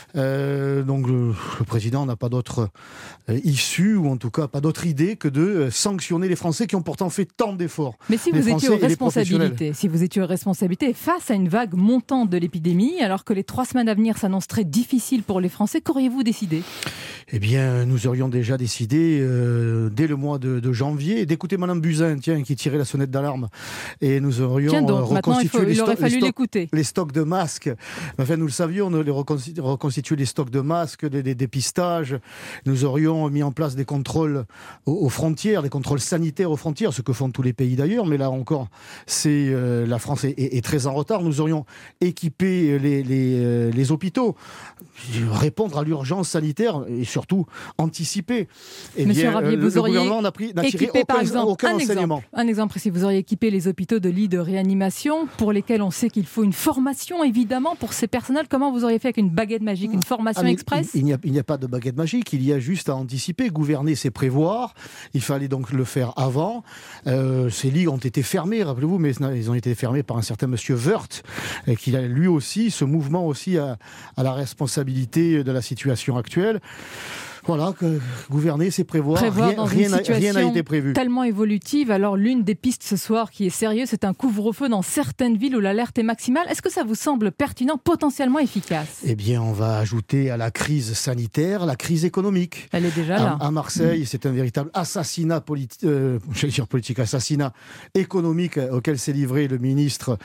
Euh, donc le, le président n'a pas d'autre euh, issue, ou en tout cas pas d'autre idée que de euh, sanctionner les Français qui ont pourtant fait tant d'efforts. Mais si vous étiez aux responsabilités, si vous étiez aux responsabilités face à une vague montante de l'épidémie, alors que les trois semaines à venir s'annoncent très difficiles pour les Français, qu'auriez-vous décidé ? Eh bien, nous aurions déjà décidé, euh, dès le mois de, de janvier, d'écouter Madame Buzyn, tiens, qui tirait la sonnette d'alarme. Et nous aurions tiens donc, euh, reconstitué il, faut, les, il aurait sto- fallu les, sto- l'écouter. les stocks de masques. Enfin, nous le savions, on aurait reconstitu- reconstitué les stocks de masques, des, des dépistages. Nous aurions mis en place des contrôles aux, aux frontières, des contrôles sanitaires aux frontières, ce que font tous les pays d'ailleurs. Mais là encore, c'est euh, la France est, est, est très en retard. Nous aurions équipé les, les, euh, les hôpitaux, répondre à l'urgence sanitaire et surtout anticiper. Eh Monsieur bien, Ravier, le, vous le auriez gouvernement n'a, pris, n'a tiré équipé, aucun, par exemple, aucun un enseignement. Exemple, un exemple précis, vous auriez équipé les hôpitaux de lits de réanimation pour lesquels on sait qu'il faut une formation, évidemment, pour ces personnels. Comment vous auriez fait avec une baguette magique, une formation Ah, express ? il, il, n'y a, il n'y a pas de baguette magique, il y a juste à anticiper. Gouverner, c'est prévoir. Il fallait donc le faire avant. Euh, ces lits ont été fermés, rappelez-vous, mais ils ont été fermés par un certain monsieur Wörth, qui a lui aussi, ce mouvement aussi a, a la responsabilité de la situation actuelle. Voilà, que gouverner, c'est prévoir. Prévoir rien, dans rien, une n'a, situation rien n'a été prévu. Tellement évolutive. Alors, l'une des pistes ce soir qui est sérieuse, c'est un couvre-feu dans certaines villes où l'alerte est maximale. Est-ce que ça vous semble pertinent, potentiellement efficace ? Eh bien, on va ajouter à la crise sanitaire la crise économique. Elle est déjà là. À, à Marseille, mmh. c'est un véritable assassinat politique, euh, j'allais dire politique, assassinat économique auquel s'est livré le ministre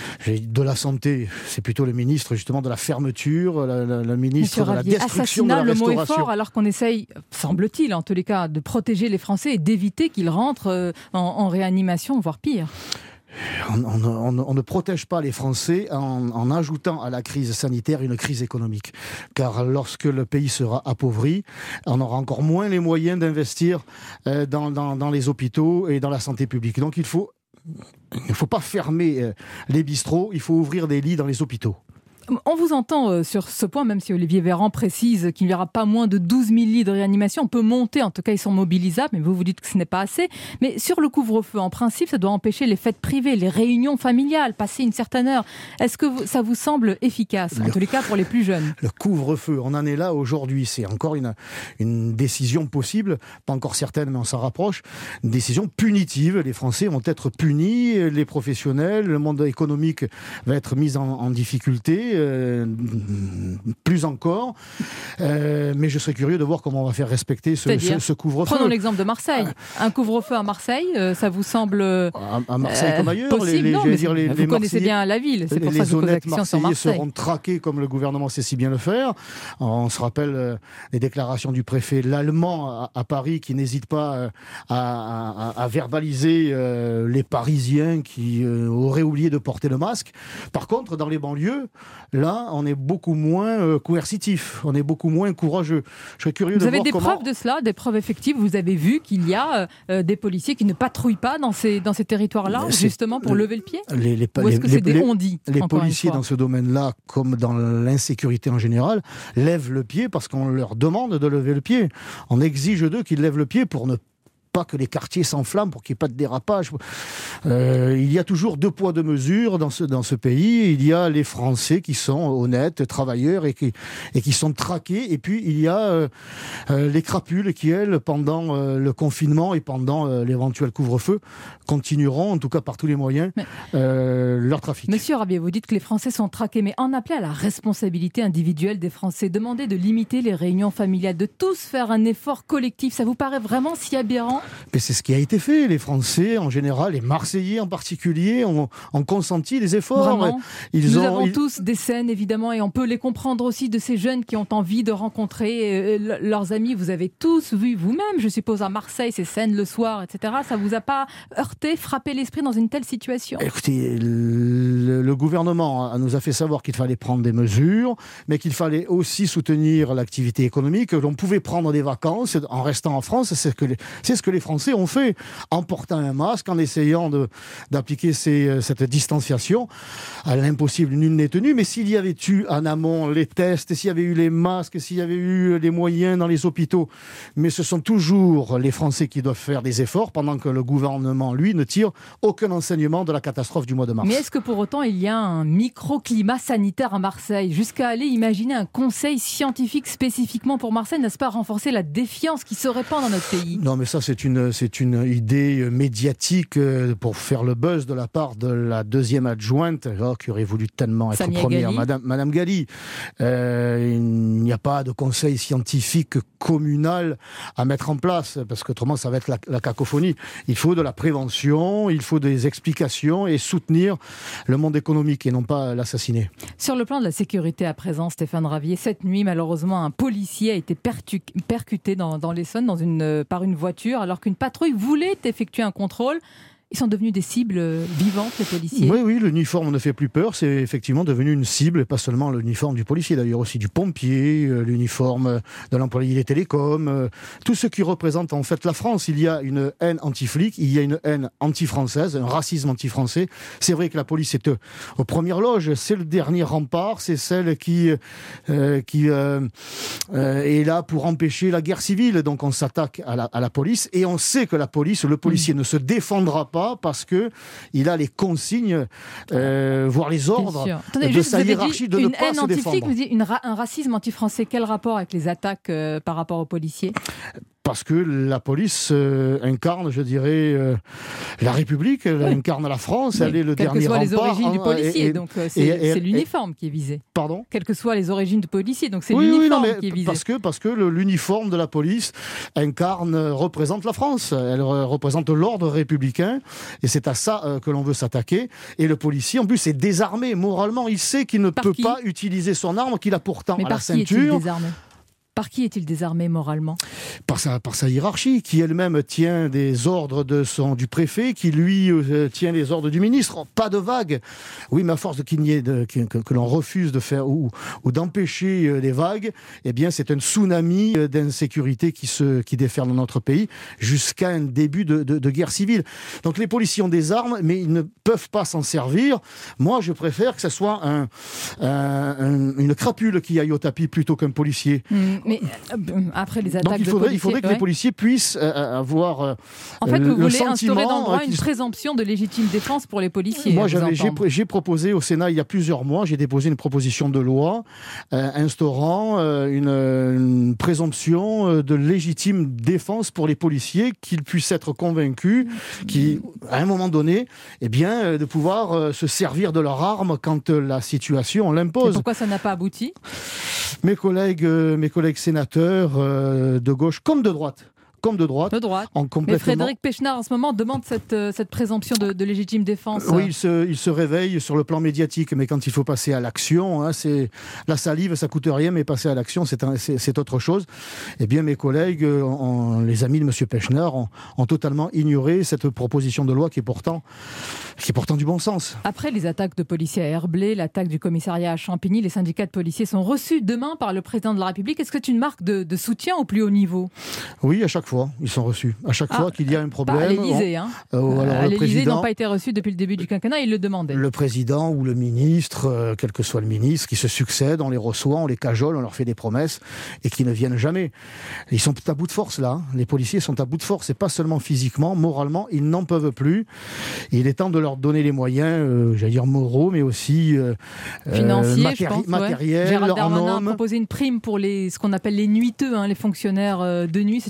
de la Santé. C'est plutôt le ministre, justement, de la fermeture, le, le, le ministre de la destruction de la le restauration. Mot est fort, alors qu'on essaye, semble-t-il, en tous les cas, de protéger les Français et d'éviter qu'ils rentrent en, en réanimation, voire pire. On, on, on, on ne protège pas les Français en, en ajoutant à la crise sanitaire une crise économique. Car lorsque le pays sera appauvri, on aura encore moins les moyens d'investir euh, dans, dans, dans les hôpitaux et dans la santé publique. Donc il faut, il ne faut pas fermer euh, les bistrots, il faut ouvrir des lits dans les hôpitaux. On vous entend euh, sur ce point, même si Olivier Véran précise qu'il n'y aura pas moins de douze mille lits de réanimation. On peut monter, en tout cas ils sont mobilisables, mais vous vous dites que ce n'est pas assez. Mais sur le couvre-feu, en principe, ça doit empêcher les fêtes privées, les réunions familiales, passer une certaine heure. Est-ce que vous, ça vous semble efficace, en le, tous les cas pour les plus jeunes ? Le couvre-feu, on en est là aujourd'hui. C'est encore une, une décision possible, pas encore certaine, mais on s'en rapproche. Une décision punitive. Les Français vont être punis, les professionnels, le monde économique va être mis en, en difficulté. Euh, plus encore, euh, mais je serais curieux de voir comment on va faire respecter ce, ce, ce couvre-feu. Prenons l'exemple de Marseille. Un couvre-feu à Marseille, euh, ça vous semble à, à Marseille euh, comme ailleurs possible, les, les, non, dire, les, vous les connaissez bien la ville, c'est pour les ça que je pose la question sur Marseille. Marseillais seront traqués comme le gouvernement sait si bien le faire. On se rappelle euh, les déclarations du préfet l'allemand à, à Paris qui n'hésite pas euh, à, à, à verbaliser euh, les Parisiens qui euh, auraient oublié de porter le masque. Par contre, dans les banlieues, là, on est beaucoup moins euh, coercitif, on est beaucoup moins courageux. Je serais curieux vous de avez voir des comment... preuves de cela, des preuves effectives. Vous avez vu qu'il y a euh, des policiers qui ne patrouillent pas dans ces, dans ces territoires-là, c'est, justement pour le, lever le pied les, les, Ou est-ce que les, c'est des les, on-dit Les policiers dans ce domaine-là, comme dans l'insécurité en général, lèvent le pied parce qu'on leur demande de lever le pied. On exige d'eux qu'ils lèvent le pied pour ne pas que les quartiers s'enflamment, pour qu'il n'y ait pas de dérapage. Euh, il y a toujours deux poids, deux mesures dans ce, dans ce pays. Il y a les Français qui sont honnêtes, travailleurs et qui, et qui sont traqués. Et puis, il y a euh, euh, les crapules qui, elles, pendant euh, le confinement et pendant euh, l'éventuel couvre-feu, continueront, en tout cas par tous les moyens, euh, leur trafic. Monsieur Rabier, vous dites que les Français sont traqués, mais en appeler à la responsabilité individuelle des Français, demander de limiter les réunions familiales, de tous faire un effort collectif, ça vous paraît vraiment si aberrant Mais c'est ce qui a été fait. Les Français, en général, les Marseillais en particulier, ont, ont consenti les efforts. Vraiment. Ils Nous ont, avons ils... tous des scènes, évidemment, et on peut les comprendre aussi de ces jeunes qui ont envie de rencontrer euh, leurs amis. Vous avez tous vu vous-même, je suppose, à Marseille, ces scènes le soir, et cetera. Ça vous a pas heurté, frappé l'esprit dans une telle situation? Écoutez, le, le gouvernement nous a fait savoir qu'il fallait prendre des mesures, mais qu'il fallait aussi soutenir l'activité économique. On pouvait prendre des vacances en restant en France. C'est ce que les, c'est ce que les Français ont fait, en portant un masque, en essayant de, d'appliquer ces, cette distanciation. À l'impossible, nul n'est tenu. Mais s'il y avait eu en amont les tests, s'il y avait eu les masques, s'il y avait eu les moyens dans les hôpitaux, mais ce sont toujours les Français qui doivent faire des efforts, pendant que le gouvernement, lui, ne tire aucun enseignement de la catastrophe du mois de mars. Mais est-ce que pour autant il y a un microclimat sanitaire à Marseille, jusqu'à aller imaginer un conseil scientifique spécifiquement pour Marseille, n'est-ce pas renforcer la défiance qui se répand dans notre pays? Non, mais ça c'est une, c'est une idée médiatique pour faire le buzz de la part de la deuxième adjointe, oh, qui aurait voulu tellement être Samia première, Ghali. Madame, Madame Ghali. Euh, il n'y a pas de conseil scientifique communal à mettre en place, parce qu'autrement ça va être la, la cacophonie. Il faut de la prévention, il faut des explications et soutenir le monde économique et non pas l'assassiner. Sur le plan de la sécurité à présent, Stéphane Ravier, cette nuit, malheureusement, un policier a été pertu- percuté dans, dans l'Essonne dans une, par une voiture alors qu'une patrouille voulait effectuer un contrôle. Ils sont devenus des cibles vivantes, les policiers. Oui, oui, l'uniforme ne fait plus peur. C'est effectivement devenu une cible, et pas seulement l'uniforme du policier, d'ailleurs aussi du pompier, euh, l'uniforme de l'employé des télécoms, euh, tout ce qui représente en fait la France. Il y a une haine anti-flic, il y a une haine anti-française, un racisme anti-français. C'est vrai que la police est euh, aux premières loges, c'est le dernier rempart, c'est celle qui, euh, qui euh, euh, est là pour empêcher la guerre civile. Donc on s'attaque à la, à la police, et on sait que la police, le policier mmh. ne se défendra pas parce que il a les consignes, euh, voire les ordres Attendez, de juste, sa hiérarchie de ne pas se défendre. Vous dites une ra- un racisme anti-français. Quel rapport avec les attaques euh, par rapport aux policiers ? Parce que la police euh, incarne, je dirais, euh, la République, elle oui. incarne la France, oui. elle est le Quelles dernier rempart. Quelles que soient les origines hein, du policier, et, et, donc euh, c'est, et, et, c'est l'uniforme et, qui est visé. Pardon ? Quelles que soient les origines du policier, donc c'est oui, l'uniforme oui, non, qui est visé. Parce que, parce que le, l'uniforme de la police incarne, représente la France, elle représente l'ordre républicain, et c'est à ça euh, que l'on veut s'attaquer. Et le policier, en plus, est désarmé moralement, il sait qu'il ne par peut qui pas utiliser son arme, qu'il a pourtant Mais à par la qui ceinture. Est-il désarmé ? Par qui est-il désarmé moralement ? Par sa, par sa hiérarchie, qui elle-même tient des ordres de son, du préfet, qui lui euh, tient les ordres du ministre. Pas de vagues. Oui, mais à force de qu'il n'y ait de, que, que, que l'on refuse de faire ou, ou d'empêcher euh, les vagues, eh bien, c'est un tsunami euh, d'insécurité qui se qui déferle dans notre pays jusqu'à un début de, de, de guerre civile. Donc les policiers ont des armes, mais ils ne peuvent pas s'en servir. Moi, je préfère que ce soit un, un, un, une crapule qui aille au tapis plutôt qu'un policier. Mmh. Mais euh, après les attaques Donc il faudrait, de policiers, il faudrait que ouais. les policiers puissent euh, avoir euh, en fait, vous le voulez sentiment instaurer dans le droit qu'ils... une présomption de légitime défense pour les policiers. Moi, j'avais, j'ai, j'ai proposé au Sénat il y a plusieurs mois, j'ai déposé une proposition de loi euh, instaurant euh, une, une présomption de légitime défense pour les policiers, qu'ils puissent être convaincus, qui, à un moment donné, eh bien, euh, de pouvoir euh, se servir de leur arme quand euh, la situation l'impose. Et pourquoi ça n'a pas abouti ? Mes collègues, euh, mes collègues sénateurs euh, de gauche comme de droite, comme de droite, de droite. En complètement... Mais Frédéric Pechnard, en ce moment, demande cette, euh, cette présomption de, de légitime défense. Oui, il se, il se réveille sur le plan médiatique, mais quand il faut passer à l'action, hein, c'est la salive, ça coûte rien, mais passer à l'action, c'est, un, c'est, c'est autre chose. Eh bien, mes collègues, on, les amis de M. Pechnard, ont, ont totalement ignoré cette proposition de loi qui est pourtant, qui est pourtant du bon sens. Après les attaques de policiers à Herblay, l'attaque du commissariat à Champigny, les syndicats de policiers sont reçus demain par le président de la République. Est-ce que c'est une marque de, de soutien au plus haut niveau ? Oui, à chaque fois. Ils sont reçus. À chaque ah, fois qu'il y a un problème. Pas à l'Élysée, hein. Euh, alors, à le l'Élysée, président, ils n'ont pas été reçus depuis le début du quinquennat, ils le demandaient. Le président ou le ministre, euh, quel que soit le ministre, qui se succèdent, on les reçoit, on les cajole, on leur fait des promesses et qui ne viennent jamais. Ils sont à bout de force là. Hein. Les policiers sont à bout de force, et pas seulement physiquement, moralement, ils n'en peuvent plus. Il est temps de leur donner les moyens, euh, j'allais dire moraux, mais aussi euh, financiers, matéri- je pense, matériels. ouais. Gérald Darmanin en a homme. proposé une prime pour les, ce qu'on appelle les nuiteux, hein, les fonctionnaires euh, de nuit. C'est une première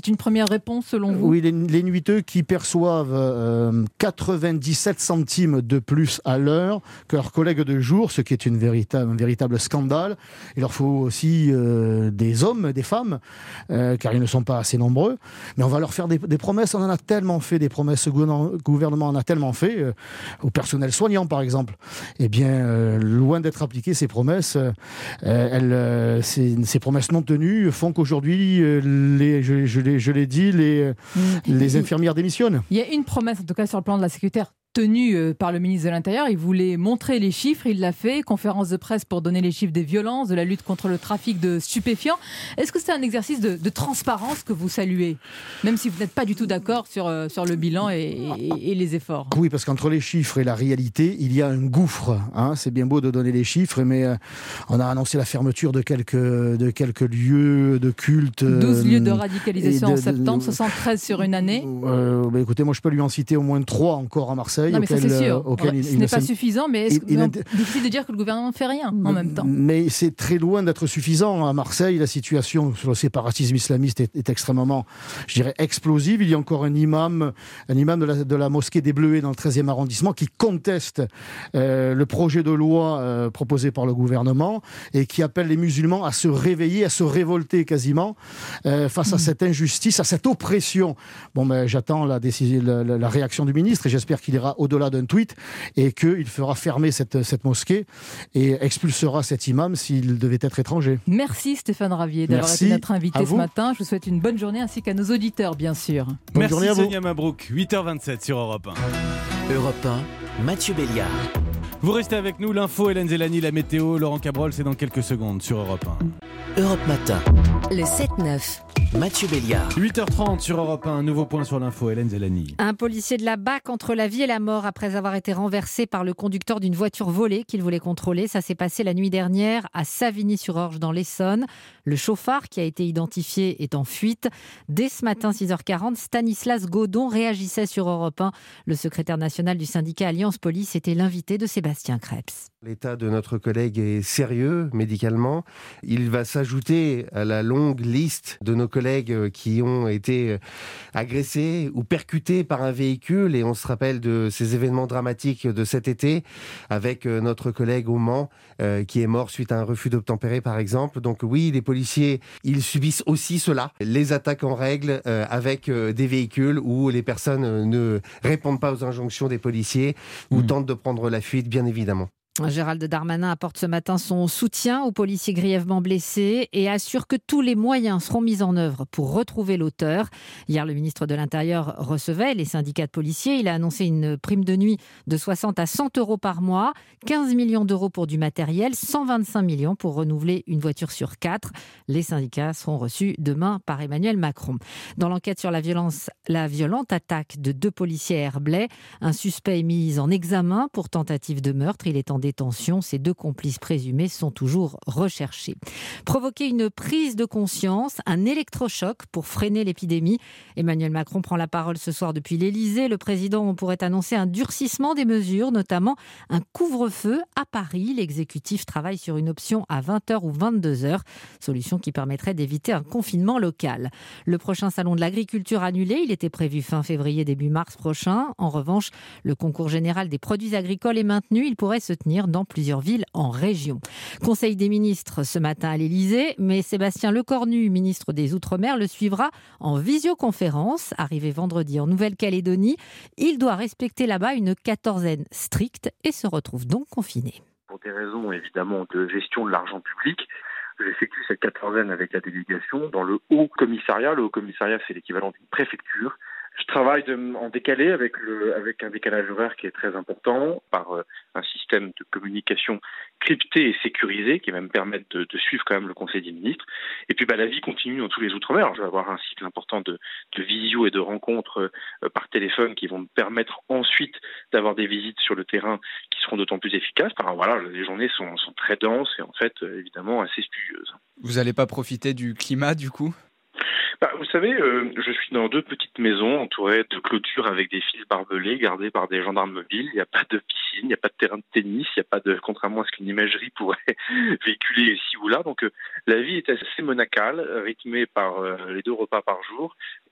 réponse selon vous? Oui, les, les nuiteux qui perçoivent euh, quatre-vingt-dix-sept centimes de plus à l'heure que leurs collègues de jour, ce qui est une véritable, un véritable scandale. Il leur faut aussi euh, des hommes, des femmes, euh, car ils ne sont pas assez nombreux. Mais on va leur faire des, des promesses, on en a tellement fait, des promesses, le gouvernement en a tellement fait, euh, au personnel soignant par exemple. Eh bien, euh, loin d'être appliquées, ces promesses, euh, elles, euh, ces, ces promesses non tenues font qu'aujourd'hui, euh, les, je, je, l'ai, je l'ai dit, les, mmh. les infirmières démissionnent. Il y a une promesse, en tout cas sur le plan de la sécurité, tenu par le ministre de l'Intérieur. Il voulait montrer les chiffres, il l'a fait, conférence de presse pour donner les chiffres des violences, de la lutte contre le trafic de stupéfiants. Est-ce que c'est un exercice de, de transparence que vous saluez, même si vous n'êtes pas du tout d'accord sur, sur le bilan et, et, et les efforts? Oui, parce qu'entre les chiffres et la réalité, il y a un gouffre. Hein. C'est bien beau de donner les chiffres, mais euh, on a annoncé la fermeture de quelques, de quelques lieux de culte. douze lieux de radicalisation de, en septembre, de, soixante-treize sur une année. Euh, bah, écoutez, moi je peux lui en citer au moins trois encore à Marseille. Non, mais auquel, ça c'est sûr. Auquel ouais, il, ce il n'est pas s'est... suffisant, mais est-ce il, que... il... difficile de dire que le gouvernement ne fait rien en même temps. Mais c'est très loin d'être suffisant. À Marseille, la situation sur le séparatisme islamiste est, est extrêmement, je dirais, explosive. Il y a encore un imam, un imam de la, de la mosquée des Bleuets dans le treizième arrondissement qui conteste euh, le projet de loi euh, proposé par le gouvernement et qui appelle les musulmans à se réveiller, à se révolter quasiment euh, face mmh. à cette injustice, à cette oppression. Bon, ben, j'attends la, décision, la, la, la réaction du ministre et j'espère qu'il ira au-delà d'un tweet et qu'il fera fermer cette, cette mosquée et expulsera cet imam s'il devait être étranger. Merci Stéphane Ravier d'avoir Merci été notre invité ce vous. matin. Je vous souhaite une bonne journée ainsi qu'à nos auditeurs, bien sûr. Bonne Merci journée à vous. Sonia Mabrouk, huit heures vingt-sept sur Europe un. Europe un, Mathieu Béliard. Vous restez avec nous, l'info, Hélène Zélani, la météo, Laurent Cabrol, c'est dans quelques secondes sur Europe un. Europe Matin. Le sept neuf. Mathieu Béliard. huit heures trente sur Europe un, un nouveau point sur l'info, Hélène Zélani. Un policier de la B A C entre la vie et la mort après avoir été renversé par le conducteur d'une voiture volée qu'il voulait contrôler. Ça s'est passé la nuit dernière à Savigny-sur-Orge dans l'Essonne. Le chauffard qui a été identifié est en fuite. Dès ce matin, six heures quarante, Stanislas Godon réagissait sur Europe un. Le secrétaire national du syndicat Alliance Police était l'invité de Sébastien Krebs. L'état de notre collègue est sérieux médicalement. Il va s'ajouter à la longue liste de nos collègues qui ont été agressés ou percutés par un véhicule. Et on se rappelle de ces événements dramatiques de cet été avec notre collègue au Mans euh, qui est mort suite à un refus d'obtempérer par exemple. Donc oui, les policiers, ils subissent aussi cela. Les attaques en règle euh, avec euh, des véhicules où les personnes euh, ne répondent pas aux injonctions des policiers ou mmh. tentent de prendre la fuite, bien évidemment. Gérald Darmanin apporte ce matin son soutien aux policiers grièvement blessés et assure que tous les moyens seront mis en œuvre pour retrouver l'auteur. Hier, le ministre de l'Intérieur recevait les syndicats de policiers. Il a annoncé une prime de nuit de soixante à cent euros par mois, quinze millions d'euros pour du matériel, cent vingt-cinq millions pour renouveler une voiture sur quatre. Les syndicats seront reçus demain par Emmanuel Macron. Dans l'enquête sur la violence, la violente attaque de deux policiers à Herblay, un suspect est mis en examen pour tentative de meurtre. Il est en détention. Ces deux complices présumés sont toujours recherchés. Provoquer une prise de conscience, un électrochoc pour freiner l'épidémie. Emmanuel Macron prend la parole ce soir depuis l'Élysée. Le président pourrait annoncer un durcissement des mesures, notamment un couvre-feu à Paris. L'exécutif travaille sur une option à vingt heures ou vingt-deux heures, solution qui permettrait d'éviter un confinement local. Le prochain salon de l'agriculture annulé, il était prévu fin février, début mars prochain. En revanche, le concours général des produits agricoles est maintenu. Il pourrait se tenir dans plusieurs villes en région. Conseil des ministres ce matin à l'Élysée, mais Sébastien Lecornu, ministre des Outre-mer, le suivra en visioconférence. Arrivé vendredi en Nouvelle-Calédonie, il doit respecter là-bas une quatorzaine stricte et se retrouve donc confiné. Pour des raisons évidemment de gestion de l'argent public, j'effectue cette quatorzaine avec la délégation dans le haut commissariat. Le haut commissariat, c'est l'équivalent d'une préfecture. Je travaille de, en décalé avec, le, avec un décalage horaire qui est très important par euh, un système de communication crypté et sécurisé qui va me permettre de, de suivre quand même le Conseil des ministres. Et puis bah, la vie continue dans tous les Outre-mer. Alors, je vais avoir un cycle important de, de visio et de rencontres euh, par téléphone qui vont me permettre ensuite d'avoir des visites sur le terrain qui seront d'autant plus efficaces. Alors, voilà, les journées sont, sont très denses et en fait euh, évidemment assez studieuses. Vous n'allez pas profiter du climat du coup ? Bah, vous savez, euh, je suis dans deux petites maisons entourées de clôtures avec des fils barbelés gardés par des gendarmes mobiles. Il n'y a pas de piscine, il n'y a pas de terrain de tennis, il n'y a pas de, contrairement à ce qu'une imagerie pourrait véhiculer ici ou là. Donc euh, la vie est assez monacale, rythmée par euh, les deux repas par jour.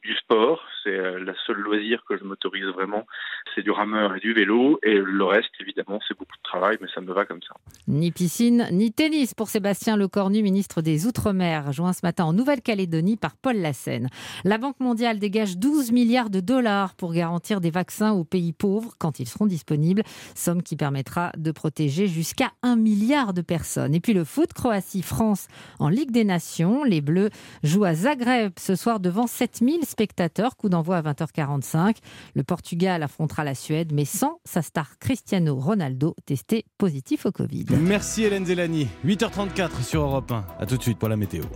du sport. C'est euh, la seule loisir que je m'autorise vraiment. C'est du rameur et du vélo. Et le reste, évidemment, c'est beaucoup de travail, mais ça me va comme ça. Ni piscine, ni tennis pour Sébastien Lecornu, ministre des Outre-mer, joint ce matin en Nouvelle-Calédonie par Paul Lassène. La Banque mondiale dégage douze milliards de dollars pour garantir des vaccins aux pays pauvres quand ils seront disponibles. Somme qui permettra de protéger jusqu'à un milliard de personnes. Et puis le foot, Croatie-France en Ligue des Nations. Les Bleus jouent à Zagreb ce soir devant sept mille spectateurs. Coup d'envoi à vingt heures quarante-cinq. Le Portugal affrontera la Suède, mais sans sa star Cristiano Ronaldo, testé positif au Covid. Merci Hélène Zélani. huit heures trente-quatre sur Europe un. A tout de suite pour la météo.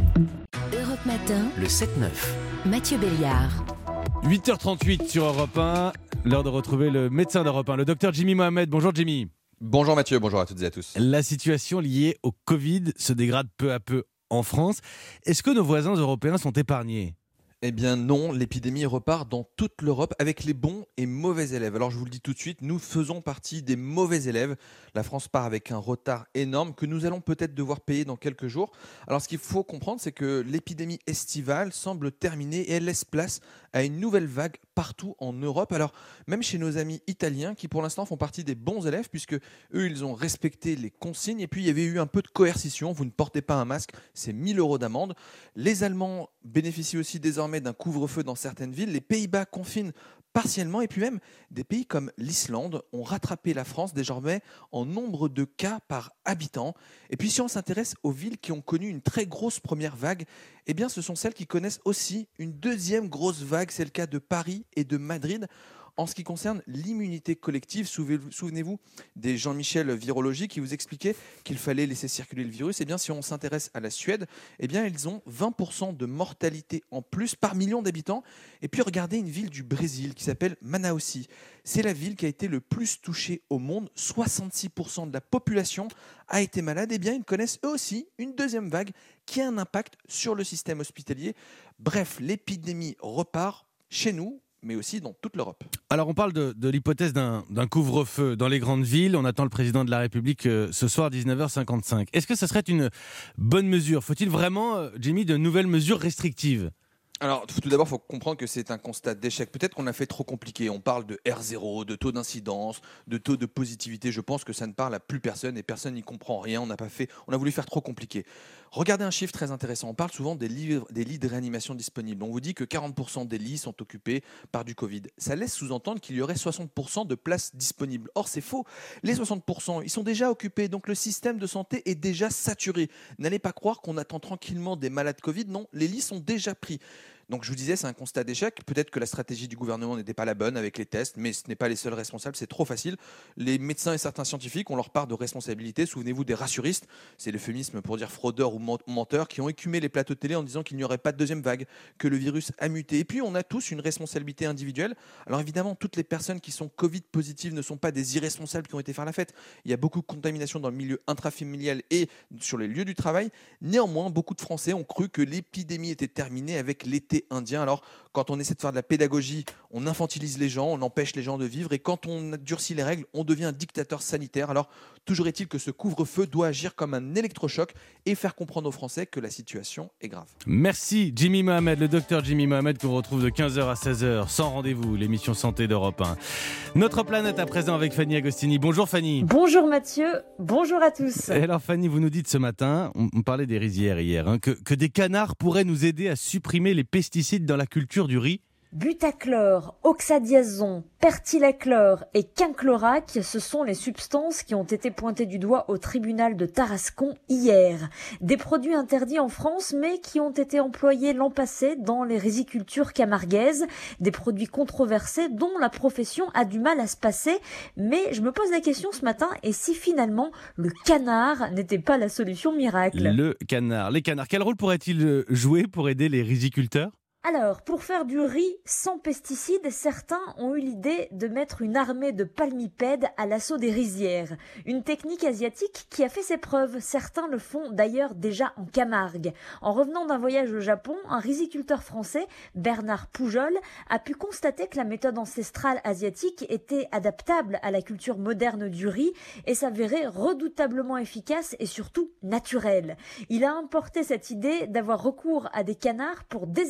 Europe Matin, Le sept neuf. Mathieu Béliard. huit heures trente-huit sur Europe un. L'heure de retrouver le médecin d'Europe un, le docteur Jimmy Mohamed. Bonjour Jimmy. Bonjour Mathieu, bonjour à toutes et à tous. La situation liée au Covid se dégrade peu à peu en France. Est-ce que nos voisins européens sont épargnés ? Eh bien non, l'épidémie repart dans toute l'Europe avec les bons et mauvais élèves. Alors je vous le dis tout de suite, nous faisons partie des mauvais élèves. La France part avec un retard énorme que nous allons peut-être devoir payer dans quelques jours. Alors ce qu'il faut comprendre, c'est que l'épidémie estivale semble terminée et elle laisse place à une nouvelle vague partout en Europe. Alors même chez nos amis italiens qui pour l'instant font partie des bons élèves puisque eux ils ont respecté les consignes et puis il y avait eu un peu de coercition. Vous ne portez pas un masque, c'est mille euros d'amende. Les Allemands bénéficient aussi désormais d'un couvre-feu dans certaines villes. Les Pays-Bas confinent partiellement et puis même des pays comme l'Islande ont rattrapé la France désormais en nombre de cas par habitant. Et puis si on s'intéresse aux villes qui ont connu une très grosse première vague, eh bien ce sont celles qui connaissent aussi une deuxième grosse vague. C'est le cas de Paris et de Madrid. En ce qui concerne l'immunité collective, souvenez-vous des Jean-Michel virologie qui vous expliquait qu'il fallait laisser circuler le virus. Eh bien, si on s'intéresse à la Suède, eh bien, ils ont vingt pour cent de mortalité en plus par million d'habitants. Et puis, regardez une ville du Brésil qui s'appelle Manaus. C'est la ville qui a été le plus touchée au monde. soixante-six pour cent de la population a été malade. Eh bien, ils connaissent eux aussi une deuxième vague qui a un impact sur le système hospitalier. Bref, l'épidémie repart chez nous, mais aussi dans toute l'Europe. Alors on parle de, de l'hypothèse d'un, d'un couvre-feu dans les grandes villes. On attend le président de la République euh, ce soir dix-neuf heures cinquante-cinq. Est-ce que ce serait une bonne mesure ? Faut-il vraiment, euh, Jimmy, de nouvelles mesures restrictives ? Alors, tout d'abord, il faut comprendre que c'est un constat d'échec. Peut-être qu'on a fait trop compliqué. On parle de R zéro, de taux d'incidence, de taux de positivité. Je pense que ça ne parle à plus personne et personne n'y comprend rien. On n'a pas fait, on a voulu faire trop compliqué. Regardez un chiffre très intéressant. On parle souvent des lits, des lits de réanimation disponibles. On vous dit que quarante pour cent des lits sont occupés par du Covid. Ça laisse sous-entendre qu'il y aurait soixante pour cent de places disponibles. Or, c'est faux. Les soixante pour cent, ils sont déjà occupés. Donc, le système de santé est déjà saturé. N'allez pas croire qu'on attend tranquillement des malades Covid. Non, les lits sont déjà pris. Donc je vous disais, c'est un constat d'échec. Peut-être que la stratégie du gouvernement n'était pas la bonne avec les tests, mais ce n'est pas les seuls responsables, c'est trop facile. Les médecins et certains scientifiques ont leur part de responsabilité. Souvenez-vous des rassuristes, c'est l'euphémisme pour dire fraudeurs ou menteurs, qui ont écumé les plateaux de télé en disant qu'il n'y aurait pas de deuxième vague, que le virus a muté. Et puis on a tous une responsabilité individuelle. Alors évidemment, toutes les personnes qui sont Covid positives ne sont pas des irresponsables qui ont été faire la fête. Il y a beaucoup de contamination dans le milieu intrafamilial et sur les lieux du travail. Néanmoins, beaucoup de Français ont cru que l'épidémie était terminée avec l'été indien. Alors, quand on essaie de faire de la pédagogie, on infantilise les gens, on empêche les gens de vivre, et quand on durcit les règles, on devient un dictateur sanitaire. Alors, toujours est-il que ce couvre-feu doit agir comme un électrochoc et faire comprendre aux Français que la situation est grave. Merci Jimmy Mohamed, le docteur Jimmy Mohamed, qu'on retrouve de quinze heures à seize heures, sans rendez-vous, l'émission Santé d'Europe un. Notre planète à présent avec Fanny Agostini. Bonjour Fanny. Bonjour Mathieu, bonjour à tous. Et alors Fanny, vous nous dites ce matin, on, on parlait des rizières hier, hein, que, que des canards pourraient nous aider à supprimer les pesticides dans la culture du riz. Butachlore, oxadiazon, pertilachlore et quinclorac, ce sont les substances qui ont été pointées du doigt au tribunal de Tarascon hier. Des produits interdits en France, mais qui ont été employés l'an passé dans les rizicultures camarguaises. Des produits controversés dont la profession a du mal à se passer. Mais je me pose la question ce matin, et si finalement le canard n'était pas la solution miracle ? Le canard, les canards, quel rôle pourraient-ils jouer pour aider les riziculteurs ? Alors, pour faire du riz sans pesticides, certains ont eu l'idée de mettre une armée de palmipèdes à l'assaut des rizières. Une technique asiatique qui a fait ses preuves. Certains le font d'ailleurs déjà en Camargue. En revenant d'un voyage au Japon, un riziculteur français, Bernard Poujol, a pu constater que la méthode ancestrale asiatique était adaptable à la culture moderne du riz et s'avérait redoutablement efficace et surtout naturelle. Il a importé cette idée d'avoir recours à des canards pour désherber les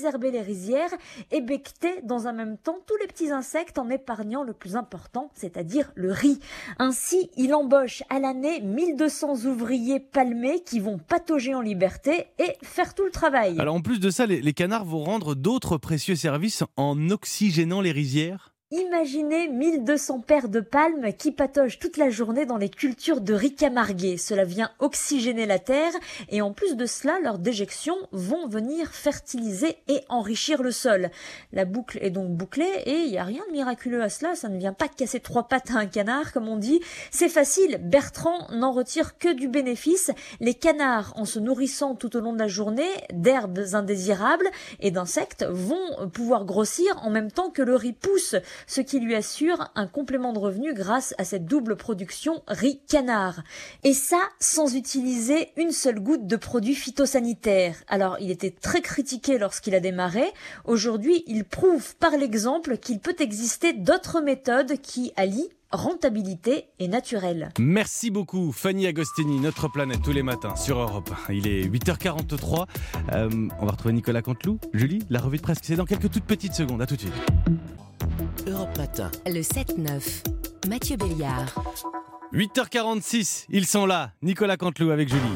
rizières et becqueter dans un même temps tous les petits insectes en épargnant le plus important, c'est-à-dire le riz. Ainsi, il embauche à l'année mille deux cents ouvriers palmés qui vont patauger en liberté et faire tout le travail. Alors en plus de ça, les, les canards vont rendre d'autres précieux services en oxygénant les rizières. Imaginez mille deux cents paires de palmes qui pataugent toute la journée dans les cultures de riz camarguais. Cela vient oxygéner la terre et en plus de cela, leurs déjections vont venir fertiliser et enrichir le sol. La boucle est donc bouclée et il n'y a rien de miraculeux à cela. Ça ne vient pas casser trois pattes à un canard, comme on dit. C'est facile, Bertrand n'en retire que du bénéfice. Les canards, en se nourrissant tout au long de la journée d'herbes indésirables et d'insectes, vont pouvoir grossir en même temps que le riz pousse, ce qui lui assure un complément de revenu grâce à cette double production riz-canard. Et ça, sans utiliser une seule goutte de produits phytosanitaires. Alors, il était très critiqué lorsqu'il a démarré. Aujourd'hui, il prouve par l'exemple qu'il peut exister d'autres méthodes qui allient rentabilité et naturel. Merci beaucoup Fanny Agostini, Notre Planète tous les matins sur Europe un. Il est huit heures quarante-trois. Euh, on va retrouver Nicolas Canteloup. Julie, la revue de presse, c'est dans quelques toutes petites secondes. À tout de suite. Europe Matin. Le sept neuf. Mathieu Béliard. huit heures quarante-six, ils sont là. Nicolas Canteloup avec Julie.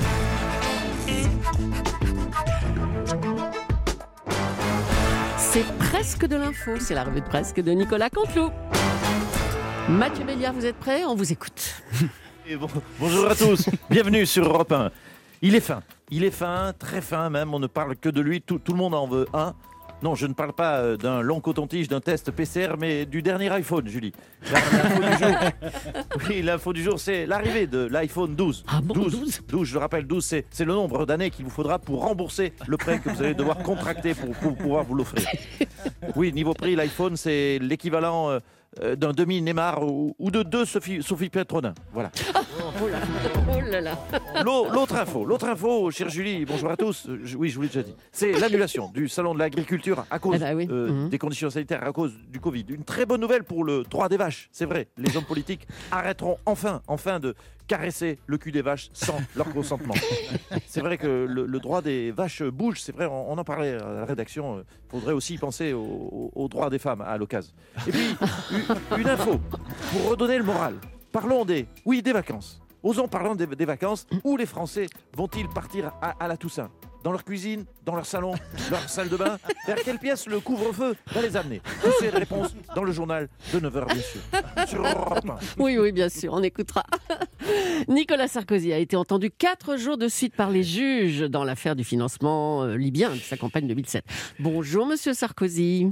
C'est presque de l'info, c'est la revue de presse de Nicolas Canteloup. Mathieu Béliard, vous êtes prêt ? On vous écoute. Et bon, bonjour à tous, bienvenue sur Europe un. Il est fin, il est fin, très fin même, on ne parle que de lui, tout, tout le monde en veut un. Non, je ne parle pas d'un long coton-tige, d'un test P C R, mais du dernier iPhone, Julie. L'info du jour, oui, l'info du jour, c'est l'arrivée de l'iPhone douze. Ah bon, douze, douze, douze, je le rappelle, douze, c'est, c'est le nombre d'années qu'il vous faudra pour rembourser le prêt que vous allez devoir contracter pour, pour pouvoir vous l'offrir. Oui, niveau prix, l'iPhone, c'est l'équivalent euh, d'un demi-Neymar ou, ou de deux Sophie, Sophie Petronin. Voilà. Oh là là, oh là là. L'autre info, l'autre info, chère Julie, bonjour à tous. Je, oui, je vous l'ai déjà dit. C'est l'annulation du salon de l'agriculture à cause eh ben oui. euh, mmh. des conditions sanitaires, à cause du Covid. Une très bonne nouvelle pour le droit des vaches. C'est vrai, les hommes politiques arrêteront enfin, enfin de caresser le cul des vaches sans leur consentement. C'est vrai que le, le droit des vaches bouge. C'est vrai, on, on en parlait à la rédaction. Il faudrait aussi penser au, au, au droit des femmes à l'occasion. Et puis, une, une info pour redonner le moral. Parlons des, oui, des vacances. Osons parlons des, des vacances. Où les Français vont-ils partir à, à la Toussaint ? Dans leur cuisine, dans leur salon, leur salle de bain ? Vers quelle pièce le couvre-feu va les amener ? Toutes ces réponses dans le journal de neuf heures, bien sûr. Sur Europe un. Oui, oui, bien sûr, on écoutera. Nicolas Sarkozy a été entendu quatre jours de suite par les juges dans l'affaire du financement euh, libyen de sa campagne deux mille sept. Bonjour, monsieur Sarkozy.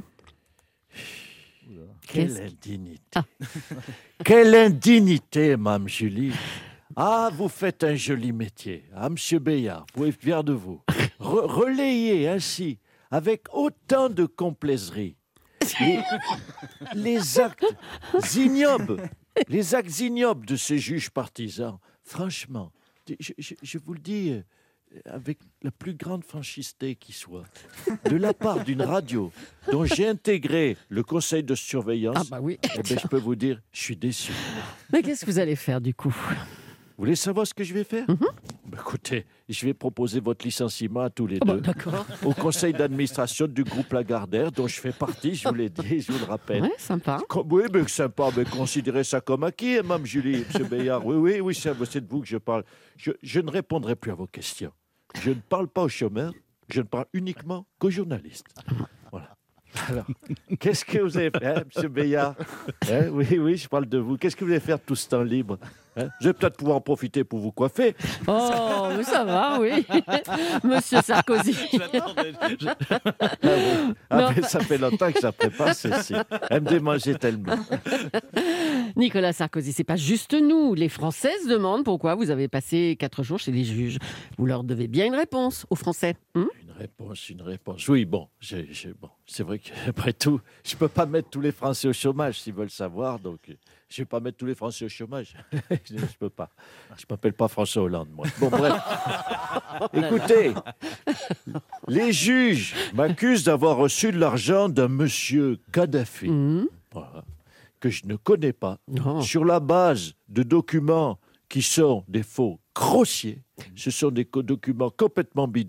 Quelle indignité. Ah. Quelle indignité, Mme Julie. Ah, vous faites un joli métier. Ah, monsieur Béliard, vous pouvez être fier de vous. Re- relayer ainsi, avec autant de complaiserie, les, les actes ignobles, les actes ignobles de ces juges partisans. Franchement, je, je, je vous le dis avec la plus grande franchise qui soit, de la part d'une radio dont j'ai intégré le conseil de surveillance, ah bah oui. eh bien, je peux vous dire, je suis déçu. Mais qu'est-ce que vous allez faire du coup ? Vous voulez savoir ce que je vais faire ? mm-hmm. bah, Écoutez, je vais proposer votre licenciement à tous les oh deux bah, d'accord. au conseil d'administration du groupe Lagardère, dont je fais partie, je vous l'ai dit, je vous le rappelle. Ouais, sympa. Comme, oui, mais sympa, mais considérez ça comme acquis, hein, Mme Julie, M. Béliard. Oui, oui, oui, c'est, c'est de vous que je parle. Je, je ne répondrai plus à vos questions. Je ne parle pas aux chômeurs, je ne parle uniquement qu'aux journalistes. Voilà. Alors, qu'est-ce que vous allez faire, hein, M. Béliard, hein, oui, oui, je parle de vous. Qu'est-ce que vous allez faire tout ce temps libre, hein? Vous allez peut-être pouvoir en profiter pour vous coiffer. Oh, mais ça va, oui. Monsieur Sarkozy. J'attendais. Je... Ah, oui. ah mais ça fait longtemps que ça prépare ceci. Elle me démangeait tellement. Nicolas Sarkozy, c'est pas juste nous. Les Français se demandent pourquoi vous avez passé quatre jours chez les juges. Vous leur devez bien une réponse aux Français. Hum une réponse, une réponse. Oui, bon, j'ai, j'ai, bon, c'est vrai qu'après tout, je peux pas mettre tous les Français au chômage s'ils veulent savoir, donc je vais pas mettre tous les Français au chômage. je, je peux pas. Je m'appelle pas François Hollande, moi. Bon, bref. Écoutez, les juges m'accusent d'avoir reçu de l'argent d'un monsieur Kadhafi, mmh. voilà, que je ne connais pas, oh. sur la base de documents qui sont des faux grossiers. Ce sont des documents complètement bidons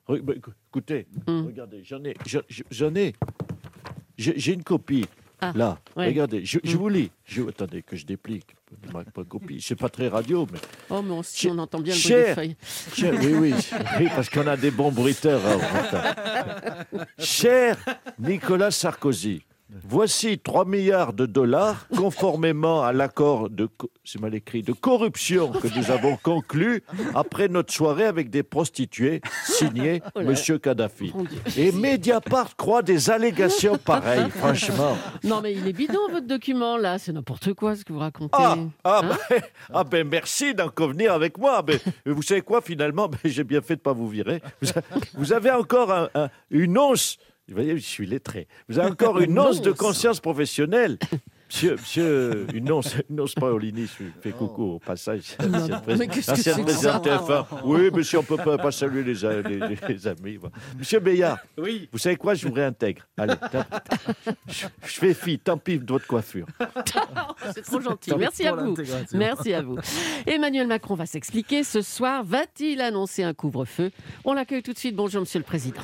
Re- bah, écou- écoutez, Mm. regardez, j'en ai, j'en j'en ai, j'ai j'ai une copie. Ah, Là, ouais. regardez, je, je Mm. vous lis. Je, attendez que je déplique ma, ma copie. C'est pas très radio, mais. Oh, mais on, si Cher- on entend bien le bruit des cher- feuilles. cher- oui, oui, oui, parce qu'on a des bons bruiteurs. hein, Cher Nicolas Sarkozy, voici trois milliards de dollars conformément à l'accord de, co- c'est mal écrit, de corruption que nous avons conclu après notre soirée avec des prostituées, signé Oh là. Monsieur Kadhafi. Mon Dieu. Et Mediapart croit des allégations pareilles, franchement. Non, mais il est bidon, votre document, là. C'est n'importe quoi, ce que vous racontez. Ah, ah, Hein ben, ah ben merci d'en convenir avec moi. Ben, vous savez quoi, finalement, ben, j'ai bien fait de ne pas vous virer. Vous, a- vous avez encore un- un- une once, vous voyez, je suis lettré, vous avez encore une once de conscience professionnelle. Monsieur, monsieur, une once, une once Paolini, je lui fais coucou au passage. Ancienne Mais prés- qu'est-ce que ancienne c'est que présidente ça T F un. Oui, monsieur, on ne peut pas, pas saluer les, a- les- les- les amis. voilà. Monsieur Béillard, Oui. vous savez quoi, je vous réintègre. Allez, tant- je, je fais fi, tant pis de votre coiffure. C'est trop gentil. Tant Merci à pour vous. l'intégration. Merci à vous. Emmanuel Macron va s'expliquer. Ce soir, va-t-il annoncer un couvre-feu? On l'accueille tout de suite. Bonjour, Monsieur le Président.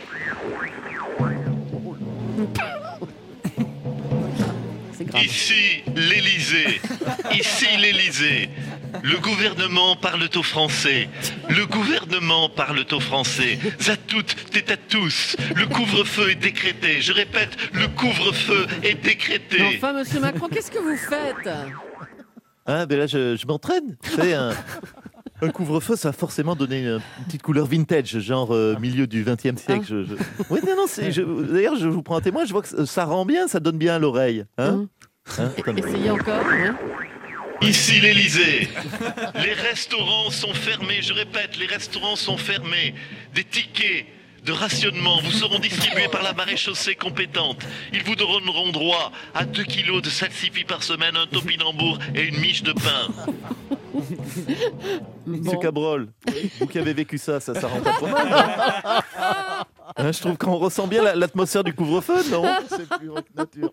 C'est grave. Ici l'Élysée, ici l'Élysée. Le gouvernement parle au français. Le gouvernement parle au français. À toutes et à tous. Le couvre-feu est décrété. Je répète, le couvre-feu est décrété. Mais enfin, Monsieur Macron, qu'est-ce que vous faites? Ah, ben là, je, je m'entraîne. Vous savez, un, un couvre-feu, ça a forcément donné une, une petite couleur vintage, genre euh, milieu du vingtième siècle. Je, je... Oui, non, non, c'est- je- d'ailleurs, je vous prends un témoin, je vois que ça- ça rend bien, ça donne bien à l'oreille. Hein Hein, attendez. Essayez encore. hein. Ici l'Élysée. Les restaurants sont fermés. Je répète, les restaurants sont fermés. Des tickets de rationnement vous seront distribués par la maréchaussée compétente. Ils vous donneront droit à deux kilos de salsifis par semaine, un topinambour et une miche de pain. Monsieur Cabrol, vous qui avez vécu ça, ça, ça rend pas trop mal. hein Hein, je trouve qu'on ressent bien la- l'atmosphère du couvre-feu, non? C'est plus haute nature.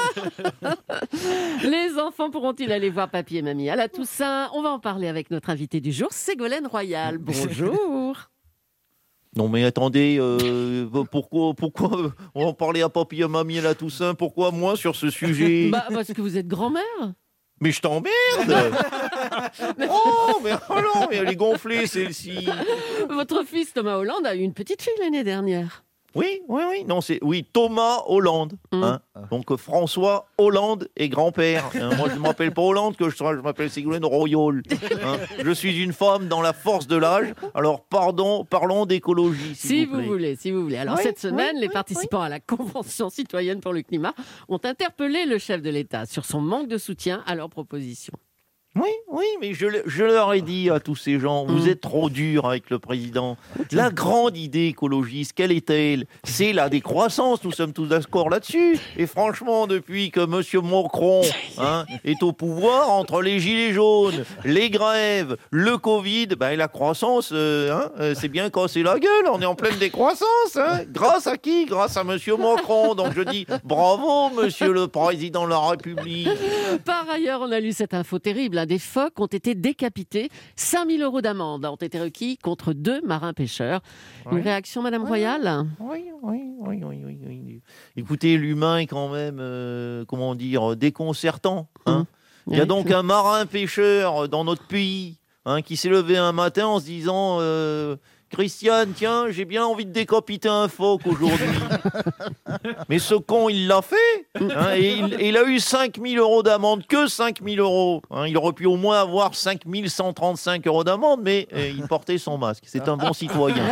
Les enfants pourront-ils aller voir papy et mamie à la Toussaint? On va en parler avec notre invité du jour, Ségolène Royal. Bonjour. Non mais attendez, euh, pourquoi, pourquoi euh, on va en parler à papy et à mamie à la Toussaint? Pourquoi moi sur ce sujet? Bah, parce que vous êtes grand-mère. Mais je t'emmerde. Oh, mais oh non, mais elle est gonflée celle-ci. Votre fils Thomas Hollande a eu une petite fille l'année dernière. Oui, oui, oui, non, c'est oui, Thomas Hollande. Hein. Donc euh, François Hollande et grand-père. Hein, moi, je ne m'appelle pas Hollande, que je, je m'appelle Ségolène Royal. Hein. Je suis une femme dans la force de l'âge. Alors, pardon, parlons d'écologie, s'il Si vous vous plaît. voulez, si vous voulez. Alors Oui, cette semaine, oui, les oui, participants à la Convention citoyenne pour le climat ont interpellé le chef de l'État sur son manque de soutien à leurs propositions. Oui, oui, mais je, le- je leur ai dit à tous ces gens, vous êtes trop dur avec le président. La grande idée écologiste, quelle est-elle? C'est la décroissance, nous sommes tous d'accord là-dessus. Et franchement, depuis que M. Macron hein, est au pouvoir, entre les gilets jaunes, les grèves, le Covid, ben, la croissance, euh, hein, euh, c'est bien cassé la gueule. On est en pleine décroissance. Hein. Grâce à qui? Grâce à M. Macron. Donc je dis bravo, Monsieur le Président de la République. Par ailleurs, on a lu cette info terrible. hein. Des phoques ont été décapités. cinq mille euros d'amende ont été requis contre deux marins pêcheurs. Une Ouais. réaction, Madame Royal? Oui, oui, oui, oui, oui, oui. Écoutez, l'humain est quand même, euh, comment dire, déconcertant. Hein. Il y a Oui. donc un marin pêcheur dans notre pays hein, qui s'est levé un matin en se disant euh, Christiane, tiens, j'ai bien envie de décapiter un phoque aujourd'hui. Mais ce con, il l'a fait. hein, et, il, et il a eu cinq mille euros d'amende, que cinq mille euros. hein. Il aurait pu au moins avoir cinq mille cent trente-cinq euros d'amende, mais euh, il portait son masque. C'est un bon citoyen.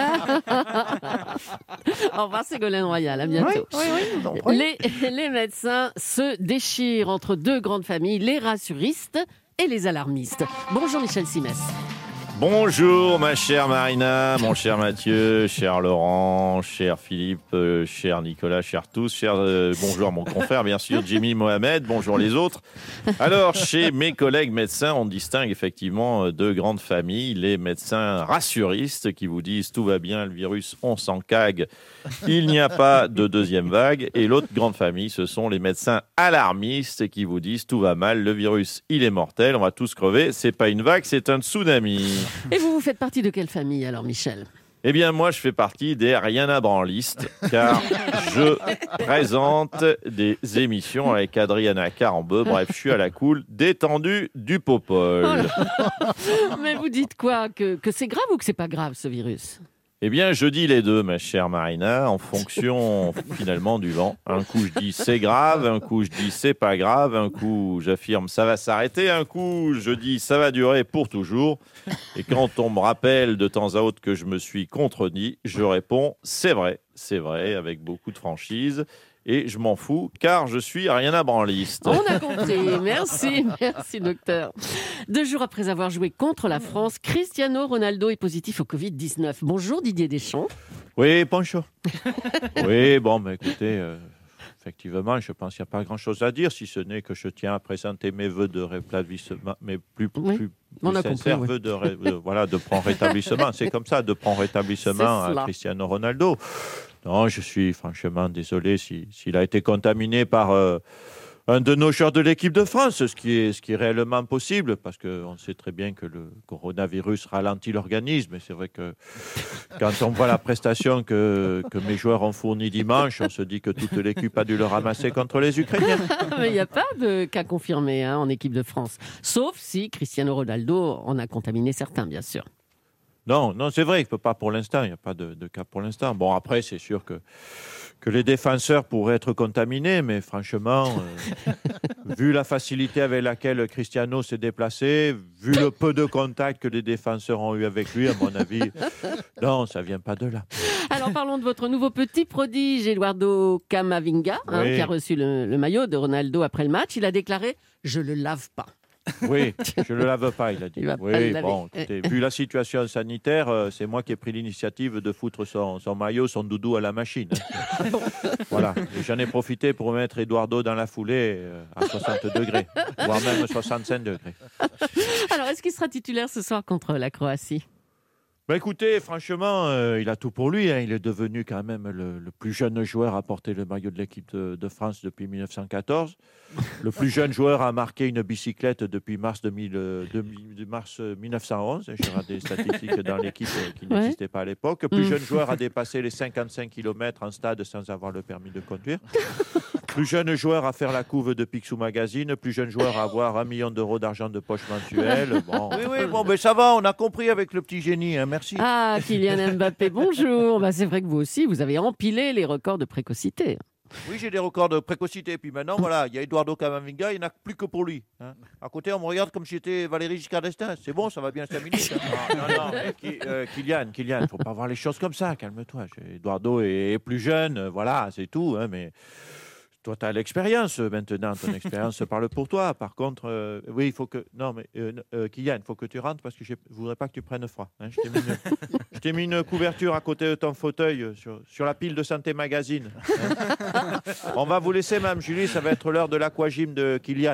Au revoir, Ségolène Royal. À bientôt. Oui, oui, oui, je vous en prie. Les, les médecins se déchirent entre deux grandes familles, les rassuristes et les alarmistes. Bonjour, Michel Simès. Bonjour ma chère Marina, mon cher Mathieu, cher Laurent, cher Philippe, euh, cher Nicolas, cher tous, cher euh, bonjour mon confrère bien sûr Jimmy Mohamed, bonjour les autres. Alors chez mes collègues médecins, on distingue effectivement euh, deux grandes familles, les médecins rassuristes qui vous disent tout va bien, le virus on s'en cague, il n'y a pas de deuxième vague, et l'autre grande famille ce sont les médecins alarmistes qui vous disent tout va mal, le virus il est mortel, on va tous crever, c'est pas une vague, c'est un tsunami. Et vous, vous faites partie de quelle famille alors, Michel? Eh bien, moi, je fais partie des rien à branlistes, car je présente des émissions avec Adriana Carambeu. Bref, je suis à la cool, détendu du popol. Mais vous dites quoi, que, que c'est grave ou que c'est pas grave, ce virus? Eh bien, je dis les deux, ma chère Marina, en fonction finalement du vent. Un coup, je dis c'est grave, un coup, je dis c'est pas grave, un coup, j'affirme ça va s'arrêter, un coup, je dis ça va durer pour toujours. Et quand on me rappelle de temps à autre que je me suis contredit, je réponds c'est vrai, c'est vrai, avec beaucoup de franchise. Et je m'en fous, car je suis rien à branliste. On a compris. Merci, merci docteur. Deux jours après avoir joué contre la France, Cristiano Ronaldo est positif au covid dix-neuf. Bonjour Didier Deschamps. Oui, bonjour. Oui, bon, mais écoutez, euh, effectivement, je pense qu'il n'y a pas grand-chose à dire, si ce n'est que je tiens à présenter mes voeux de rétablissement, mes plus, Oui, plus, on plus a sincères compris, oui. vœux de, ré- de- voilà, de prompt rétablissement. C'est comme ça, de prompt rétablissement C'est cela. à Cristiano Ronaldo. Non, je suis franchement désolé si- s'il a été contaminé par euh, un de nos joueurs de l'équipe de France, ce qui est, ce qui est réellement possible, parce qu'on sait très bien que le coronavirus ralentit l'organisme. Et c'est vrai que quand on voit la prestation que, que mes joueurs ont fournie dimanche, on se dit que toute l'équipe a dû le ramasser contre les Ukrainiens. Mais il n'y a pas de cas confirmés hein, en équipe de France. Sauf si Cristiano Ronaldo en a contaminé certains, bien sûr. Non, non, c'est vrai, il ne peut pas pour l'instant, il n'y a pas de, de cas pour l'instant. Bon, après, c'est sûr que, que les défenseurs pourraient être contaminés, mais franchement, euh, vu la facilité avec laquelle Cristiano s'est déplacé, vu le peu de contact que les défenseurs ont eu avec lui, à mon avis, non, ça ne vient pas de là. Alors parlons de votre nouveau petit prodige, Eduardo Camavinga, hein, Oui. qui a reçu le, le maillot de Ronaldo après le match. Il a déclaré « Je le lave pas ». Oui, je ne le lave pas, il a dit. Il va pas Oui, le laver. bon, écoutez, vu la situation sanitaire, euh, c'est moi qui ai pris l'initiative de foutre son, son maillot, son doudou à la machine. Voilà, et j'en ai profité pour mettre Eduardo dans la foulée euh, à soixante degrés, voire même soixante-cinq degrés. Alors, est-ce qu'il sera titulaire ce soir contre la Croatie ? Bah écoutez, franchement, euh, il a tout pour lui. Hein. Il est devenu quand même le, le plus jeune joueur à porter le maillot de l'équipe de, de France depuis mille neuf cent quatorze. Le plus jeune joueur à marquer une bicyclette depuis mars, deux mille, euh, de, de mars mille neuf cent onze. Je regarde des statistiques dans l'équipe euh, qui Ouais. n'existaient pas à l'époque. Le plus Mm. jeune joueur à dépasser les cinquante-cinq kilomètres en stade sans avoir le permis de conduire. Plus jeune joueur à faire la couve de Picsou Magazine. Plus jeune joueur à avoir un million d'euros d'argent de poche mensuel. Bon. Oui, oui, bon, mais ça va, on a compris avec le petit génie. Hein, merci. Ah, Kylian Mbappé, bonjour. Bah, c'est vrai que vous aussi, vous avez empilé les records de précocité. Oui, j'ai des records de précocité. Et puis maintenant, voilà, il y a Eduardo Camavinga, il n'y en a plus que pour lui. Hein. À côté, on me regarde comme si j'étais Valéry Giscard d'Estaing. C'est bon, ça va bien se terminer. ça. Non, non, non, mais Ki- euh, Kylian, Kylian, il ne faut pas voir les choses comme ça. Calme-toi. J'ai- Eduardo est, est plus jeune, euh, voilà, c'est tout. Hein, mais toi, tu as l'expérience euh, maintenant. Ton expérience parle pour toi. Par contre, euh, oui, il faut que. Non, mais euh, euh, Kylian, il faut que tu rentres parce que je ne voudrais pas que tu prennes froid. Hein. Je t'ai mis, une- je t'ai mis une couverture à côté de ton fauteuil euh, sur, sur la pile de Santé Magazine. Hein. On va vous laisser, Mme Julie, ça va être l'heure de l'aquagym de Kylian.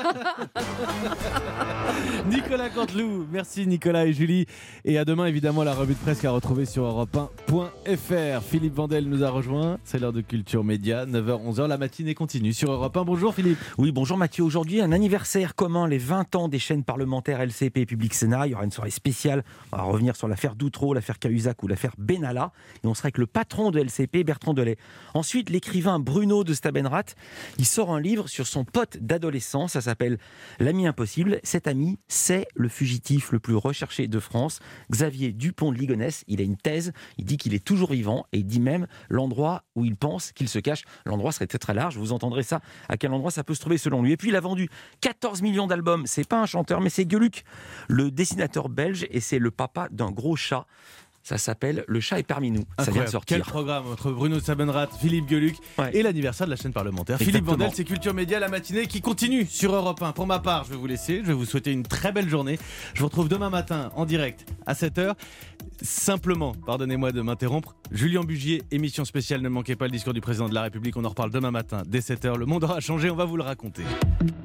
Nicolas Canteloup, merci Nicolas et Julie. Et à demain, évidemment, la revue de presse à retrouver sur europe un point f r. Philippe Vandel nous a rejoint. C'est l'heure de Culture Média, neuf heures onze heures. La matinée continue sur Europe un. Bonjour Philippe. Oui, bonjour Mathieu. Aujourd'hui, un anniversaire commun, les vingt ans des chaînes parlementaires L C P et Public Sénat. Il y aura une soirée spéciale. On va revenir sur l'affaire Doutreau, l'affaire Cahuzac ou l'affaire Benalla. Et on sera avec le patron de L C P, Bertrand Delay. Ensuite, l'écrivain Bruno de Stabenrath, il sort un livre sur son pote d'adolescence. Ça s'appelle L'ami impossible. Cet ami, c'est le fugitif le plus recherché de France, Xavier Dupont de Ligonnès. Il a une thèse. Il dit qu'il est toujours vivant et il dit même l'endroit où il pense qu'il se cache. L'endroit serait très très large. Vous entendrez ça. À quel endroit ça peut se trouver selon lui. Et puis il a vendu quatorze millions d'albums. C'est pas un chanteur, mais c'est Gueluc, le dessinateur belge, et c'est le papa d'un gros chat. Ça s'appelle Le chat est parmi nous. Ça vient de sortir. Quel programme entre Bruno Sabenrath, Philippe Gueluc Ouais. et l'anniversaire de la chaîne parlementaire. Exactement. Philippe Vandel, c'est Culture Média, la matinée qui continue sur Europe un. Pour ma part, je vais vous laisser. Je vais vous souhaiter une très belle journée. Je vous retrouve demain matin en direct à sept heures. Simplement, pardonnez-moi de m'interrompre, Julien Bugier, émission spéciale. Ne manquez pas le discours du président de la République. On en reparle demain matin dès sept heures. Le monde aura changé, on va vous le raconter.